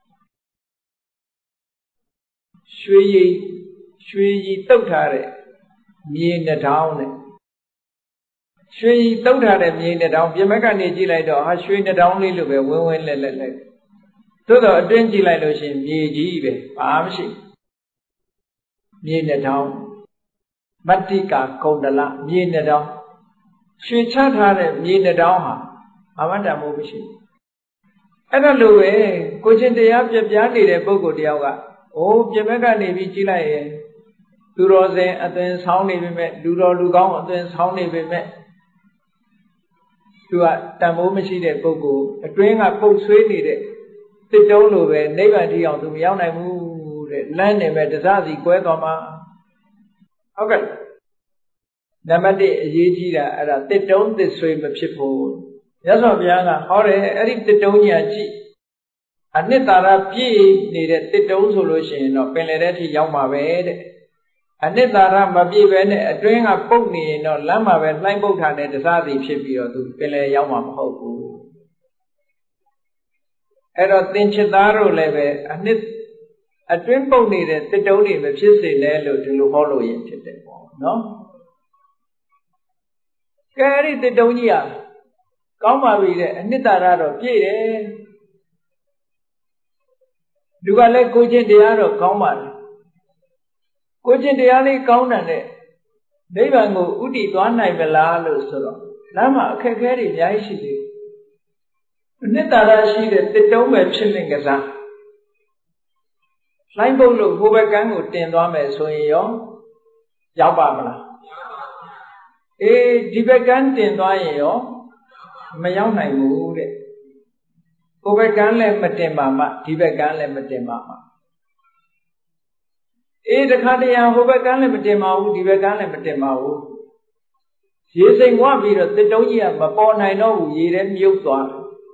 ရွှေရည်တုတ်ထားတဲ့မြေနှထောင်းနဲ့ရွှေရည်တုတ်ထားတဲ့မြေနှထောင်းပြင်ဘက်ကနေကြည့်လိုက်တော့ဟာရွှေနှထောင်းလေးလိုပဲဝင်းဝင်းလက်လက်လက်သို့တော့အတွင်းကြည့်လိုက်လို့ရှိရင်မြေကြီးပဲဘာမှမရှိမြေနှထောင်းမတ္တိကာကုန္ဒလမြေနှထောင်းရွှေချထားတဲ့မြေနှထောင်းဟာဘာမှတန်ဖိုးမရှိဘူးအဲ့ဒါလိုပဲကိုချင်းတရားပြပြနေတဲ့ပုဂ္ဂိုလ်တယောက်ကပြင်ဘက်ကနေပြီးကြည့်လိုက်ရင်သူတော်စင်အသွင်ဆောင်းနေပေမဲ့လူတော်လူကောင်းအသွင်ဆောင်းနေပေမဲ့သူကတန်ဖိုးမရှိတဲ့ပုဂ္ဂိုလ်အတွင်းကပုတ်ဆွေးနေတဲ့တစ်တုံးလိုပဲနိဗ္ဗာန်ထိအောင်သူမရောက်နိုင်ဘူးတဲ့လမ်းနေမဲ့တစားစီကွဲသွားမှာဟုတ်ကဲ့နံပါတ်1အရေးကြီးတာအဲ့ဒါတစ်တုံးတစ်ဆွေးမဖြစ်ဖို့မြတ်စွာဘုရားကဟောတယ်အဲ့ဒီတစ်တုံးကြီးကြည့်အနှစ်သာရပြည့်နေတဲ့တစ်တုံးဆိုလို့ရှိရင်တော့ပင်လယ်ထဲထိရောက်မှာပဲတဲ့အနှစ်သာရမပြည့်ပဲနဲ့အတွင်းကပုတ်နေရင်တော့လမ်းမှာပဲလှိုင်းပုတ်ထားတဲ့တစားစီဖြစ်ပြီးတော့သူပင်လယ်ရောက်မှာမဟုတ်ဘူးအဲ့တော့သင်္ချစ်သားတို့လည်းပဲအတွင်းပုတ်နေတဲ့တစ်တုံးတွေမဖြစ်စေနဲ့လို့ဒီလိုဟောလို့ရင်ဖြစ်တယ်ပေါ့နော်ကဲအဲ့ဒီတစ်တုံးကြီးဟာကောင်းပါပြီတဲ့အနှစ်သာရတော့ပြည့်တယ်လူကလည်းကိုချင်းတရားတော့ကောင်းပါလေကိုချင်းတရားလေးကောင်းတယ်နိဗ္ဗာန်ကိုဥတည်သွားနိုင်မလားလို့ဆိုတော့လမ်းမှာအခက်အခဲတွေအများကြီးရှိသေးတယ်။နှစ်သာရရှိတဲ့တစ်တုံးပဲဖြစ်နေကြစားလိုင်းပုတ်လို့ဟိုဘက်ကန်းကိုတင်သွားမယ်ဆိုရင်ရောရောက်ပါမလား။ဒီဘက်ကန်းတင်သွားရင်ရောမရောက်နိုင်ဘူးတဲ့။ဟိုဘက်ကန်းလည်းမတင်ပါမှဒီဘက်ကန်းလည်းမတင်ပါမှတခါတရံဟိုဘက်ကန်းလည်းမတင်ပါဘူးဒီဘက်ကန်းလည်းမတင်ပါဘူးရေစိမ်ဝပြီးတော့တစ်တုံးကြီးကမပေါ်နိုင်တော့ဘူးရေထဲမြုပ်သွား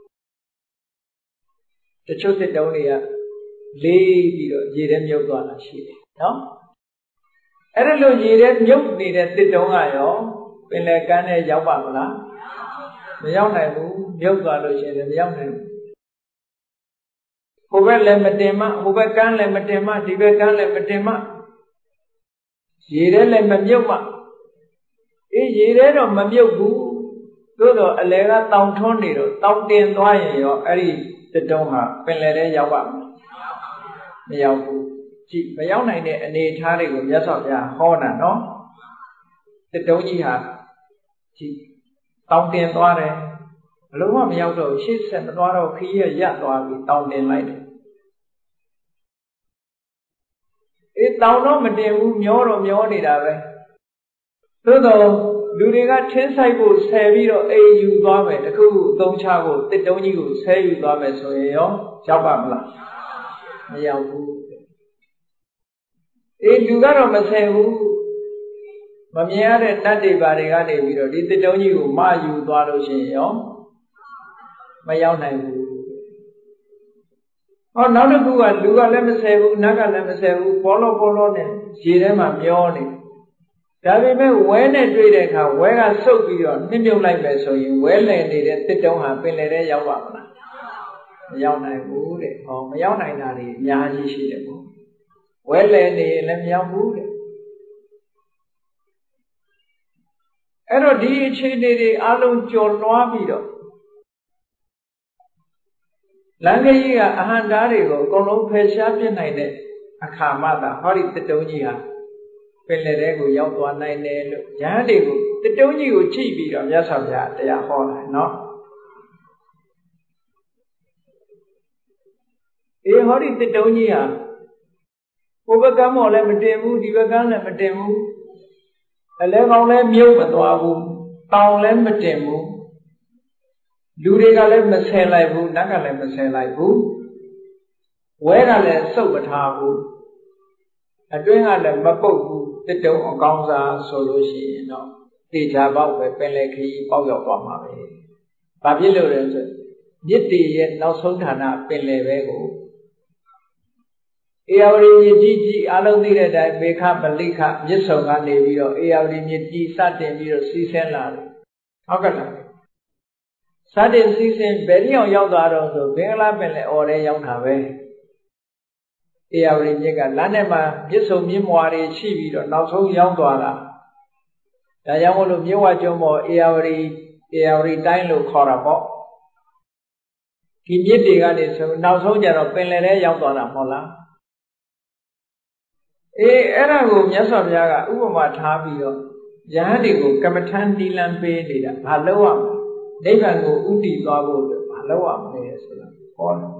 တယ်တချို့တစ်တုံးတွေကလေးပြီးတော့ရေထဲမြုပ်သွားတာရှိတယ်နော်အဲ့ဒါလို့ရေထဲမြုပ်နေတဲ့တစ်တုံးကရောပင်လယ်ကမ်းထဲရောက်ပါမလားမရောက်နိုင်ဘူးမြုပ်သွားလို့ရှိရင်မရောက်နိုင်ဘူးဟိုဘက်လည်းမတင်မှဟိုဘက်ကန်းလည်းမတင်မှဒီဘက်ကန်းလည်းမတင်မှရေထဲလည်းမမြုပ်မှရေထဲတော့မမြုပ်ဘူးသို့တော့အလဲကတောင်ထွန်းနေတော့တောင်တင်သွားရင်ရောအဲ့ဒီတစ်တုံးဟာပင်လယ်ထဲရောက်ပါမရောက်ဘူးကြည့်မရောက်နိုင်တဲ့အနေအထားတွေကိုမြတ်စွာဘုရားဟောတာနော်တစ်တုံးကြီးဟာကြည့်တောင်တင်သွားတယ်ဘလို့မှမရောက်တော့ရှေ့ဆက်မသွားတော့ခရီးရသွားပြီတောင်တင်လိုက်တယ်တောင်တော့မတင်ဘူးမျောတော့မျောနေတာပဲသို့တော့လူတွေကထင်းဆိုင်ဖို့ဆယ်ပြီးတော့အိမ်ယူသွားမယ်တခုခုအသုံးချဖို့တစ်တုံးကြီးကိုဆဲယူသွားမယ်ဆိုရင်ရောရောက်ပါမလားမရောက်ဘူးလူကတော့မဆယ်ဘူးမမြင်ရတဲ့တတ်တွေဘာတွေကနေပြီးတော့ဒီတစ်တုံးကြီးကိုမယူသွားလို့ရှိရင်ရောမရောက်နိုင်ဘူးနောက်တစ်ခုကလူကလည်းမဆယ်ဘူးနတ်ကလည်းမဆယ်ဘူးဘောလောနဲ့ရေထဲမှာမျောနေဒါပေမဲ့ဝဲနဲ့တွေ့တဲ့အခါဝဲကစုပ်ပြီးတော့နှိမ့်မြုပ်လိုက်ပဲဆိုရင်ဝဲလည်နေတဲ့တစ်တုံးဟာပင်လယ်ထဲရောက်ပါမလားမရောက်နိုင်ဘူးတဲ့မရောက်နိုင်တာတွေအများကြီးရှိတယ်ပေါ့ဝဲလည်နေရင်လည်းမရောက်ဘူးတဲ့အဲ့တော့ဒီအခြေအနေတွေအလုံးကျော်လွှားပြီးတော့လမ်းကြီးကအဟံတားတွေကိုအကုန်လုံးဖယ်ရှားပြစ်နိုင်တဲ့အခါမှသာဟောဒီတစ်တုံးကြီးဟာပင်လယ်ထဲကိုရောက်သွားနိုင်တယ်လို့ယဟန်တွေကိုတစ်တုံးကြီးကိုကြည့်ပြီးတော့မြတ်စွာဘုရားတရားဟောတာနော်ဟောဒီတစ်တုံးကြီးဟာဟိုဘက်ကမော်လည်းမတင်ဘူးဒီဘက်ကလည်းမတင်ဘူးအလဲကောင်းလည်းမြုပ်မသွားဘူးတောင်လည်းမတင်ဘူးလူတွေကလည်းမဆယ်လိုက်ဘူးနတ်ကလည်းမဆယ်လိုက်ဘူးဝဲကလည်းစုပ်မထားဘူးအတွင်းကလည်းမပုတ်ဘူးတစ်တုံးအကောင်းစားဆိုလို့ရှိရင်တော့တေချာပေါက်ပဲပင်လယ်ခရီးပေါက်ရောက်သွားမှာပဲဘာဖြစ်လို့လဲဆိုမြစ်တည်ရဲ့နောက်ဆုံးဌာနပင်လယ်ပဲကိုဧရာဝတီမြစ်ကြီးအလုံးသိတဲ့အတိုင်းမေခပလိခမြစ်ဆုံကနေပြီးတော့ဧရာဝတီမြစ်ကြီးစတင်ပြီးတော့စီးဆင်းလာတယ်ဟုတ်ကဲ့လားစတင်စီးဆင်းဘယ်ရောက်ရောက်သွားတော့ဆိုဘင်္ဂလားပင်လယ်အော်ထဲရောက်တာပဲဧရာဝတီမြစ်ကလမ်းထဲမှာမြစ်ဆုံမြစ်မွာတွေရှိပြီးတော့နောက်ဆုံးရောက်သွားတာဒါကြောင့်မို့လို့မြစ်ဝကျွန်းပေါ်ဧရာဝတီတိုင်းလို့ခေါ်တာပေါ့ဒီမြစ်တွေကနေဆိုနောက်ဆုံးကျတော့ပင်လယ်ထဲရောက်သွားတာမဟုတ်လားအဲ့ဒါကိုမြတ်စွာဘုရားကဥပမာထားပြီးတော့ယဟန်တွေကိုကမ္မထန်နီလံပေးနေတာဘာလို့ရမလဲနိဗ္ဗာန်ကိုဥတည်သွားဖို့အတွက်ဘာလို့ရမလဲဆိုတာဟောတယ်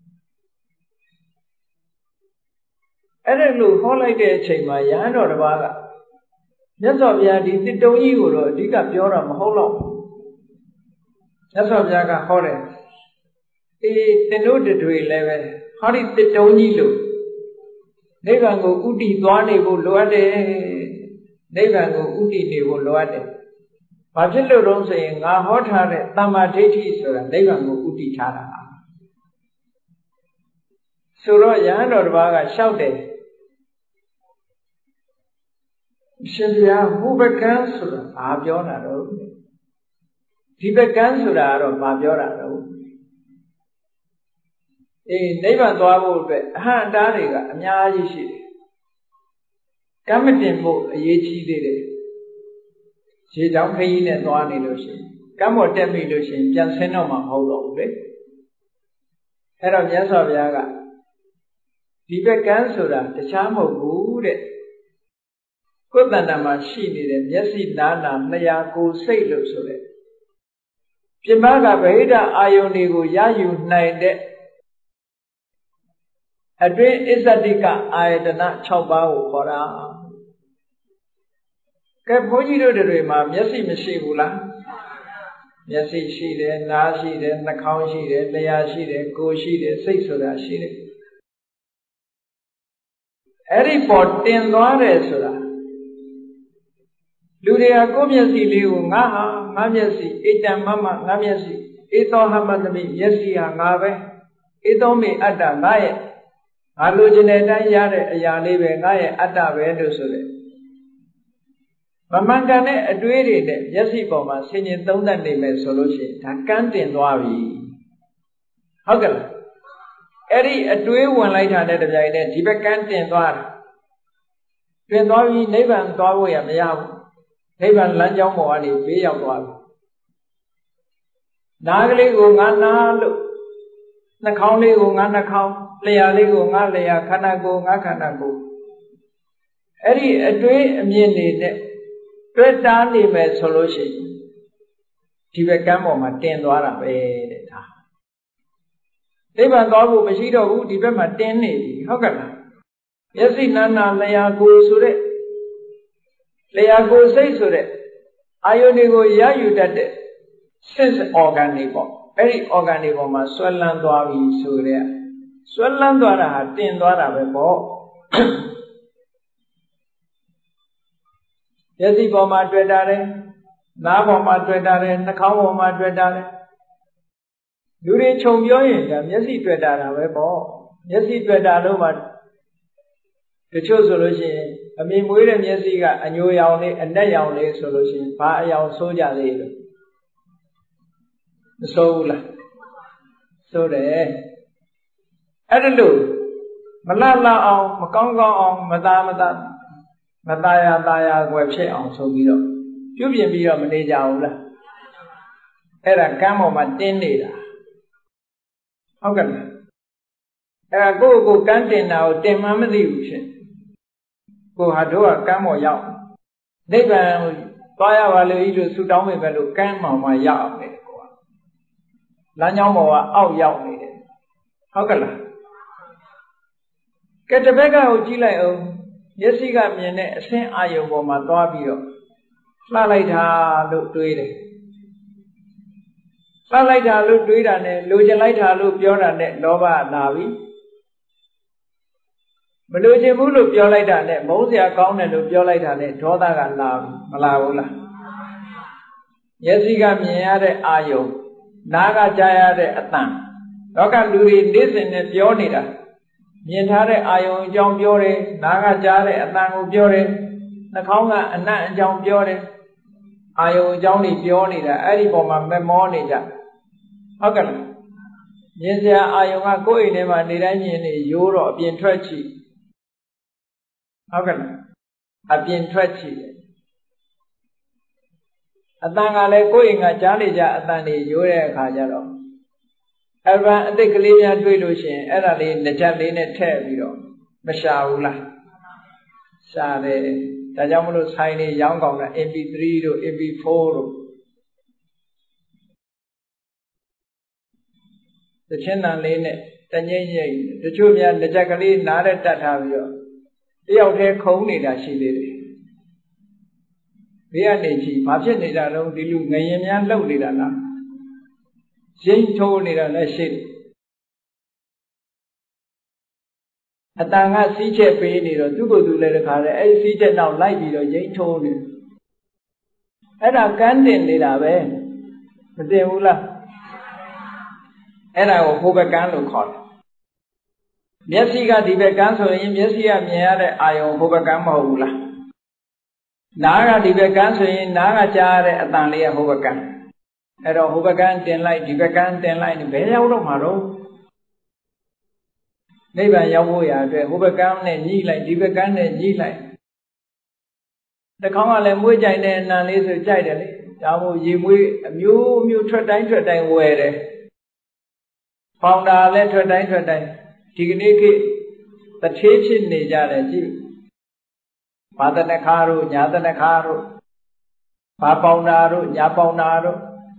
အဲ့ဒါလို့ဟောလိုက်တဲ့အချိန်မှာယဟန်တော်တစ်ပါးကမြတ်စွာဘုရားဒီတစ်တုံးကြီးကိုတော့အဓိကပြောတာမဟုတ်တော့ဘူးမြတ်စွာဘုရားကဟောတယ်သင်တို့တွေလည်းပဲဟောဒီတစ်တုံးကြီးလို့နိဗ္ဗာန်ကိုဥတည်သွားနေဖို့လိုအပ်တယ်နိဗ္ဗာန်ကိုဥတည်နေဖို့လိုအပ်တယ်ဘာဖြစ်လို့တော့ဆိုရင်ငါဟောထားတဲ့သမ္မာဒိဋ္ဌိဆိုတာနိဗ္ဗာန်ကိုဥတည်ထားတာဆိုတော့ယဟန်တော်တစ်ပါးကလျှောက်တယ်ရှင်ဘုရားဟိုဘက်ကန်းဆိုတာဘာပြောတာတော့ဒီဘက်ကန်းဆိုတာကတော့ဘာပြောတာတော့နိဗ္ဗာန်သွားဖို့အတွက်အဟံတားတွေကအများကြီးရှိတယ်ကမ္မတင်ဖို့အရေးကြီးသေးတယ်ရေတောင်ခရီးနဲ့သွားနေလို့ရှိရင်ကမ္ဘောတက်ပြီလို့ရှိရင်ပြန်ဆင်းတော့မှမဟုတ်တော့ဘူးလေအဲ့တော့မြတ်စွာဘုရားကဒီဘက်ကန်းဆိုတာတခြားမဟုတ်ဘူးတဲ့ကိုယ်တဏ္ဍာမှာရှိနေတဲ့မျက်စိနားနာလျှာကိုယ်စိတ်လို့ဆိုတဲ့ပြင်ပကဗဟိတအာယုန်တွေကိုရယူနိုင်တဲ့အတွင်းအစ္ဆတိကအာယတနာ6ပါးကိုခေါ်တာကဲဘုန်းကြီးတို့တွေမှာမျက်စိမရှိဘူးလားမျက်စိရှိတယ်နားရှိတယ်နှာခေါင်းရှိတယ်လျှာရှိတယ်ကိုယ်ရှိတယ်စိတ်ဆိုတာရှိတယ်အဲ့ဒီပေါ်တင်သွားတယ်ဆိုတာလူတွေကကိုယ်မျက်စိလေးကိုငါဟာငါမျက်စိဣတံမမငါမျက်စိဧသောဟမတမိမျက်စိဟာငါပဲဧသောမေအတ္တငါရဲ့ငါလိုချင်တဲ့အတိုင်းရတဲ့အရာလေးပဲငါရဲ့အတ္တပဲလို့ဆိုတဲ့မမှန်ကန်တဲ့အတွေးတွေနဲ့မျက်စိပေါ်မှာဆင်ញင်သုံးသပ်နေမယ်ဆိုလို့ရှိရင်ဒါကန်းတင်သွားပြီဟုတ်ကဲ့လားအဲ့ဒီအတွေးဝင်လိုက်တာနဲ့တပြိုင်တည်းဒီဘက်ကန်းတင်သွားတာတင်သွားပြီးနိဗ္ဗာန်သွားဖို့ရမရဘူးနိဗ္ဗာန်လမ်းကြောင်းပေါ်ကနေဘေးရောက်သွားပြီနားကလေးကိုငါနားလို့နှာခေါင်းလေးကိုငါနှာခေါင်းလျှာလေးကိုငါလျှာခန္ဓာကိုယ်ငါခန္ဓာကိုယ်အဲ့ဒီအတွေးအမြင်တွေနဲ့တွေ့တာနေမယ်ဆိုလို့ရှိရင်ဒီဘက်ကမ်းပေါ်မှာတင်သွားတာပဲတဲ့ဒါနိဗ္ဗာန်သွားဖို့မရှိတော့ဘူးဒီဘက်မှာတင်းနေပြီဟုတ်ကဲ့လားမျက်စိနာနာလျှာကိုယ်ဆိုတဲ့လျှာကိုယ်စိတ်ဆိုတဲ့အာယုန်တွေကိုရယူတတ်တဲ့ sense organ တွေပေါ့အဲ့ဒီ organ တွေပေါ်မှာဆွဲလန်းသွားပြီဆိုတဲ့ဆွဲလန်းသွားတာဟာတင်သွားတာပဲပေါ့မျက်စိပေါ်မှာတွေ့တာတယ်နားပေါ်မှာတွေ့တာတယ်နှာခေါင်းပေါ်မှာတွေ့တာတယ်လူတွေခြုံပြောရင်ဒါမျက်စိတွေ့တာပဲပေါ့မျက်စိတွေ့တာလို့မှတချို့ဆိုလို့ရှိရင်အမေမွေးတဲ့မျက်စိကအညိုရောင်လေးအနက်ရောင်လေးဆိုလို့ရှိရင်ဘာအယောင်ဆိုးကြသေးလို့မဆိုးဘူးလားဆိုးတယ်အဲ့ဒါလို့မလှလှအောင်မကောင်းကောင်းအောင်မသာယာကွယ်ဖြစ်အောင်ဆိုပြီးတော့ပြုပြင်ပြီးတော့မနေကြဘူးလားအဲ့ဒါကမ်းပေါ်မှာတင်းနေတာဟုတ်ကဲ့လားအဲ့ဒါကိုကမ်းတင်တာကိုတင်မှမသိဘူးဖြစ်ကိုဟာတို့ကကမ်းပေါ်ရောက်နိဗ္ဗာန်သွားရပါလို့ဤလိုဆုတောင်းပေမဲ့လို့ကမ်းပေါ်မှာရောက်နေတယ်ကိုကလမ်းကြောင်းပေါ်ကအောက်ရောက်နေတယ်ဟုတ်ကဲ့လားကဲတစ်ဘက်ကကိုကြည့်လိုက်အောင်မျက်စိကမြင်တဲ့အဆင်းအာယုံပေါ်မှာသွားပြီးတော့လှလိုက်တာလို့တွေးတယ်လှလိုက်တာလို့တွေးတာနဲ့လိုချင်လိုက်တာလို့ပြောတာနဲ့လောဘလာပြီမလိုချင်ဘူးလို့ပြောလိုက်တာနဲ့မုန်းစရာကောင်းတယ်လို့ပြောလိုက်တာနဲ့ဒေါသကလာပြီမလာဘူးလားမျက်စိကမြင်ရတဲ့အာယုံနားကကြားရတဲ့အသံတော့ကလူတွေနေ့စဉ်နဲ့ပြောနေတာမြင်ထားတဲ့အာယုံအကြောင်းပြောတယ်နားကကြားတဲ့အသံကိုပြောတယ်နှာခေါင်းကအနံ့အကြောင်းပြောတယ်အာယုံအကြောင်းတွေပြောနေတာအဲ့ဒီပေါ်မှာမမောနေကြဟုတ်ကဲ့လားမြင်စရာအာယုံကကိုယ့်အိမ်ထဲမှာနေတိုင်းမြင်နေရိုးတော့အပြင်ထွက်ကြည့်ဟုတ်ကဲ့လားအပြင်ထွက်ကြည့်တယ်အတန်ကလည်းကိုယ့်အိမ်ကကြားနေကြအတန်တွေရိုးတဲ့အခါကျတော့အပန်းအတိတ်ကလေးများတွေ့လို့ရှိရင်အဲ့ဒါလေးနှစ်ချက်လေးနဲ့ထည့်ပြီးတော့မရှာဘူးလားရှာတယ်ဒါကြောင့်မလို့ဆိုင်နေရောင်းကောင်းတာ MP3 တို့ MP4 တို့တချင်းတန်လေးနဲ့တငိမ့်ငိမ့်တချို့များနှစ်ချက်ကလေးနားနဲ့တတ်ထားပြီးတော့တယောက်တည်းခုံနေတာရှိသေးတယ်ဘေးကနေကြည့်ဘာဖြစ်နေတာတော့ဒီလူငရင်များလှုပ်နေတာလားရိတ်ထိုးနေတာလည်းရှိတယ်အတန်ကစီးချက်ပေးနေတော့သူ့ကိုယ်သူလည်းတခါလေအဲ့စီးချက်နောက်လိုက်ပြီးတော့ရိတ်ထိုးနေအဲ့ဒါကန်းတင်နေတာပဲမတင်ဘူးလားအဲ့ဒါကိုဟိုဘက်ကန်းလို့ခေါ်တယ်မျက်စိကဒီဘက်ကန်းဆိုရင်မျက်စိကမြင်ရတဲ့အာယုံဟိုဘက်ကန်းမဟုတ်ဘူးလားနားကဒီဘက်ကန်းဆိုရင်နားကကြားရတဲ့အတန်လေးကဟိုဘက်ကန်းအဲ့တော့ဟိုဘက်ကန်းတင်လိုက်ဒီဘက်ကန်းတင်လိုက်ဘယ်ရောက်တော့မှာတော့နိဗ္ဗာန်ရောက်ဖို့ရာအတွက်ဟိုဘက်ကန်းနဲ့ညှိလိုက်ဒီဘက်ကန်းနဲ့ညှိလိုက်တခေါင်းကလည်းမွေးကြိုင်တဲ့အနံလေးဆိုကြိုက်တယ်လေဒါမို့ရေမွေးအမျိုးမျိုးထွက်တိုင်းဝယ်တယ်ပေါင်တာလည်းထွက်တိုင်းဒီကနေ့ခေတ်တထေးဖြစ်နေကြတယ်ကြည့်ဘာတနခါတို့ညာတနခါတို့ဘာပေါင်တာတို့ညာပေါင်တာတို့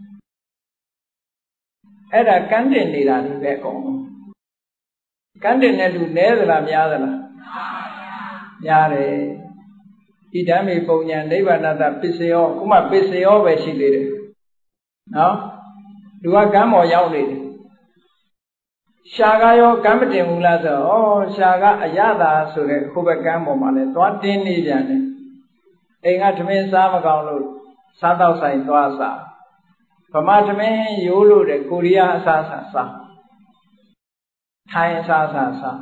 အဲ့ဒါကန်းတင်နေတာဒီပဲအကုန်ကန်းတင်တဲ့လူနည်းသလားများသလားများတယ်ဣဒံမေပုံညာနိဗ္ဗာနတပစ္စယောခုမှပစ္စယောပဲရှိသေးတယ်နော်လူကကမ်းပေါ်ရောက်နေတယ်ရှာကရောကမ်းမတင်ဘူးလားဆိုတော့ရှာကအရသာဆိုတဲ့ခုဘက်ကမ်းပေါ်မှာလဲသွားတင်းနေပြန်တယ်အိမ်ကထမင်းစားမကောင်းလို့စားတော့ဆိုင်သွားစားဗမာထမင်းရိုးလို့တဲ့ကိုရီးယားအစားစားထိုင်းအစားစား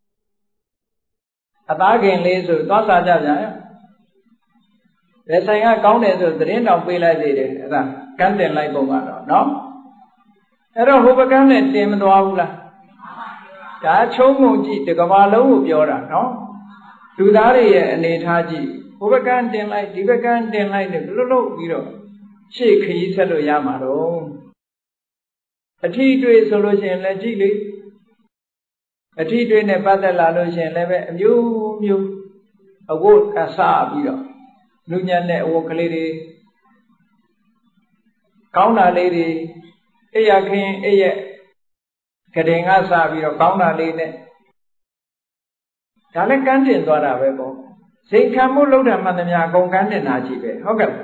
အသားခင်လေးဆိုသွားစားကြပြန်ဘယ်ဆိုင်ကကောင်းတယ်ဆိုသတင်းတောင်ပေးလိုက်သေးတယ်အဲ့ဒါကမ်းတင်လိုက်ပုံကတော့နော်အဲ့တော့ဟိုဘက်ကမ်းနဲ့တင်မသွားဘူးလားဒါချုံးငုံကြည့်တကဘာလုံးကိုပြောတာနော်လူသားတွေရဲ့အနေထားကြည့်ဟိုဘက်ကမ်းတင်လိုက်ဒီဘက်ကမ်းတင်လိုက်နဲ့ဘလို့ပြီးတော့ရှေ့ခရီးဆက်လို့ရမှာတော့အထီးတွေ့ဆိုလို့ရှိရင်လည်းကြည့်လေအထီးတွေ့နဲ့ပတ်သက်လာလို့ရှိရင်လည်းပဲအမျိုးမျိုးအဝတ်ကစားပြီးတော့လူညံ့တဲ့အဝတ်ကလေးတွေကောင်းတာလေးတွေအိရခင်းအိရဲ့ကတင်ကစားပြီးတော့ကောင်းတာလေးနဲ့ဒါလည်းကန်းတင်သွားတာပဲပေါ့စိတ်ခံမှုလှုပ်တယ်မှန်သမျှအကုန်ကန်းတင်တာကြီးပဲဟုတ်ကဲ့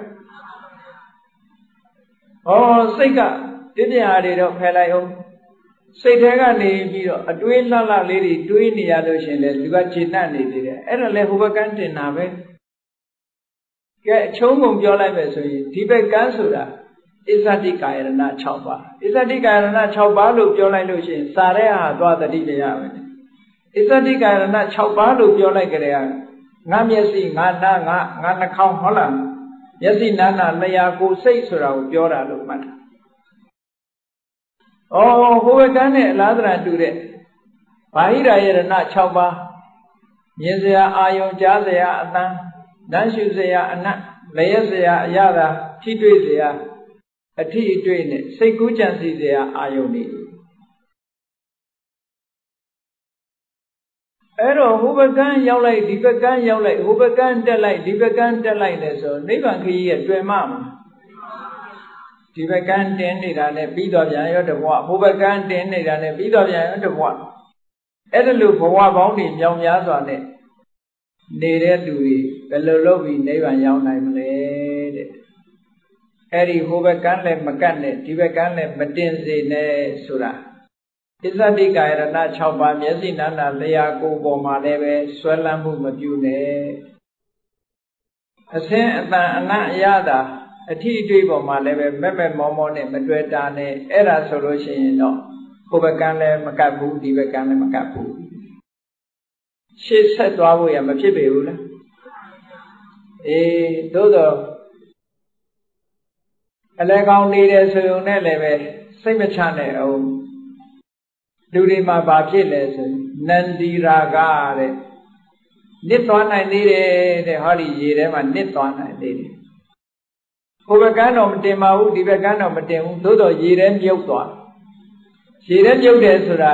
စိတ်ကပြည့်ပြည့်အားတွေတော့ဖယ်လိုက်အောင်စိတ်ထဲကနေပြီးတော့အတွေးလှလှလေးတွေတွေးနေရလို့ရှင်လေလူကခြေတတ်နေသေးတယ်အဲ့ဒါလည်းဟိုဘက်ကန်းတင်တာပဲကဲအချုံးငုံပြောလိုက်မယ်ဆိုရင်ဒီဘက်ကန်းဆိုတာဣဇတိကာယရဏ6ပါးဣဇတိကာယရဏ6ပါးလို့ပြောလိုက်လို့ရှိရင်စာတဲ့ဟာသွားတတိပြရမယ်ဣဇတိကာယရဏ6ပါးလို့ပြောလိုက်ကြတဲ့ငါမျက်စိငါနားငါနှာခေါင်းဟုတ်လားမျက်စိနားနာလျာကိုယ်စိတ်ဆိုတာကိုပြောတာလို့မှတ်တာဟိုဘက်ကန်းနဲ့အလားတရာတူတဲ့ဘာဟိရယရဏ6ပါးမြင်စရာအာယုံကြားစရာအသံနမ်းရှုစရာအနတ်လျက်စရာအရသာထိတွေ့စရာအထီးအတွေ့နဲ့စိတ်ကူးကြံစည်စရာအာယုန်တွေအဲ့တော့ဟိုဘက်ကန်းရောက်လိုက်ဒီဘက်ကန်းရောက်လိုက်ဟိုဘက်ကန်းတက်လိုက်ဒီဘက်ကန်းတက်လိုက်လဲဆိုနိဗ္ဗာန်ခရီးရဲ့တွေ့မှာဒီဘက်ကန်းတင်းနေတာနဲ့ပြီးတော့ပြန်ရောတဘဝဟိုဘက်ကန်းတင်းနေတာနဲ့ပြီးတော့ပြန်ရောတဘဝအဲ့ဒါလို့ဘဝပေါင်းတွေမြောင်များစွာနဲ့နေတဲ့လူတွေဘယ်လိုလုပ်ပြီးနိဗ္ဗာန်ရောက်နိုင်မလဲတဲ့အဲ့ဒီဟိုဘက်ကန်းလည်းမကတ်နဲ့ဒီဘက်ကန်းလည်းမတင်စေနဲ့ဆိုတာဣဇတိကာယရဏ6ပါးမျက်စိနာနာလျာကိုယ်ပေါ်မှာလည်းပဲဆွဲလန်းမှုမပြုနဲ့အစင်းအတန်အနတ်အရသာအထီးအတွေ့ပေါ်မှာလည်းပဲမဲ့မဲ့မောမောနဲ့မတွေ့တာနဲ့အဲ့ဒါဆိုလို့ရှိရင်တော့ဟိုဘက်ကန်းလည်းမကတ်ဘူးဒီဘက်ကန်းလည်းမကတ်ဘူးရှေ့ဆက်သွားဖို့ရမဖြစ်ပေဘူးလားသို့တော့အလဲကောင်းနေတယ်ဆိုုံနဲ့လည်းပဲစိတ်မချနဲ့အောင်လူတွေမှာဘာဖြစ်လဲဆိုနန္ဒီရာဂတဲ့နစ်သွားနိုင်သေးတယ်တဲ့ဟောဒီရေထဲမှာနစ်သွားနိုင်သေးတယ်ဟိုဘက်ကန်းတော့မတင်ပါဘူးဒီဘက်ကန်းတော့မတင်ဘူးသို့တော့ရေထဲမြုပ်သွားရေထဲမြုပ်တယ်ဆိုတာ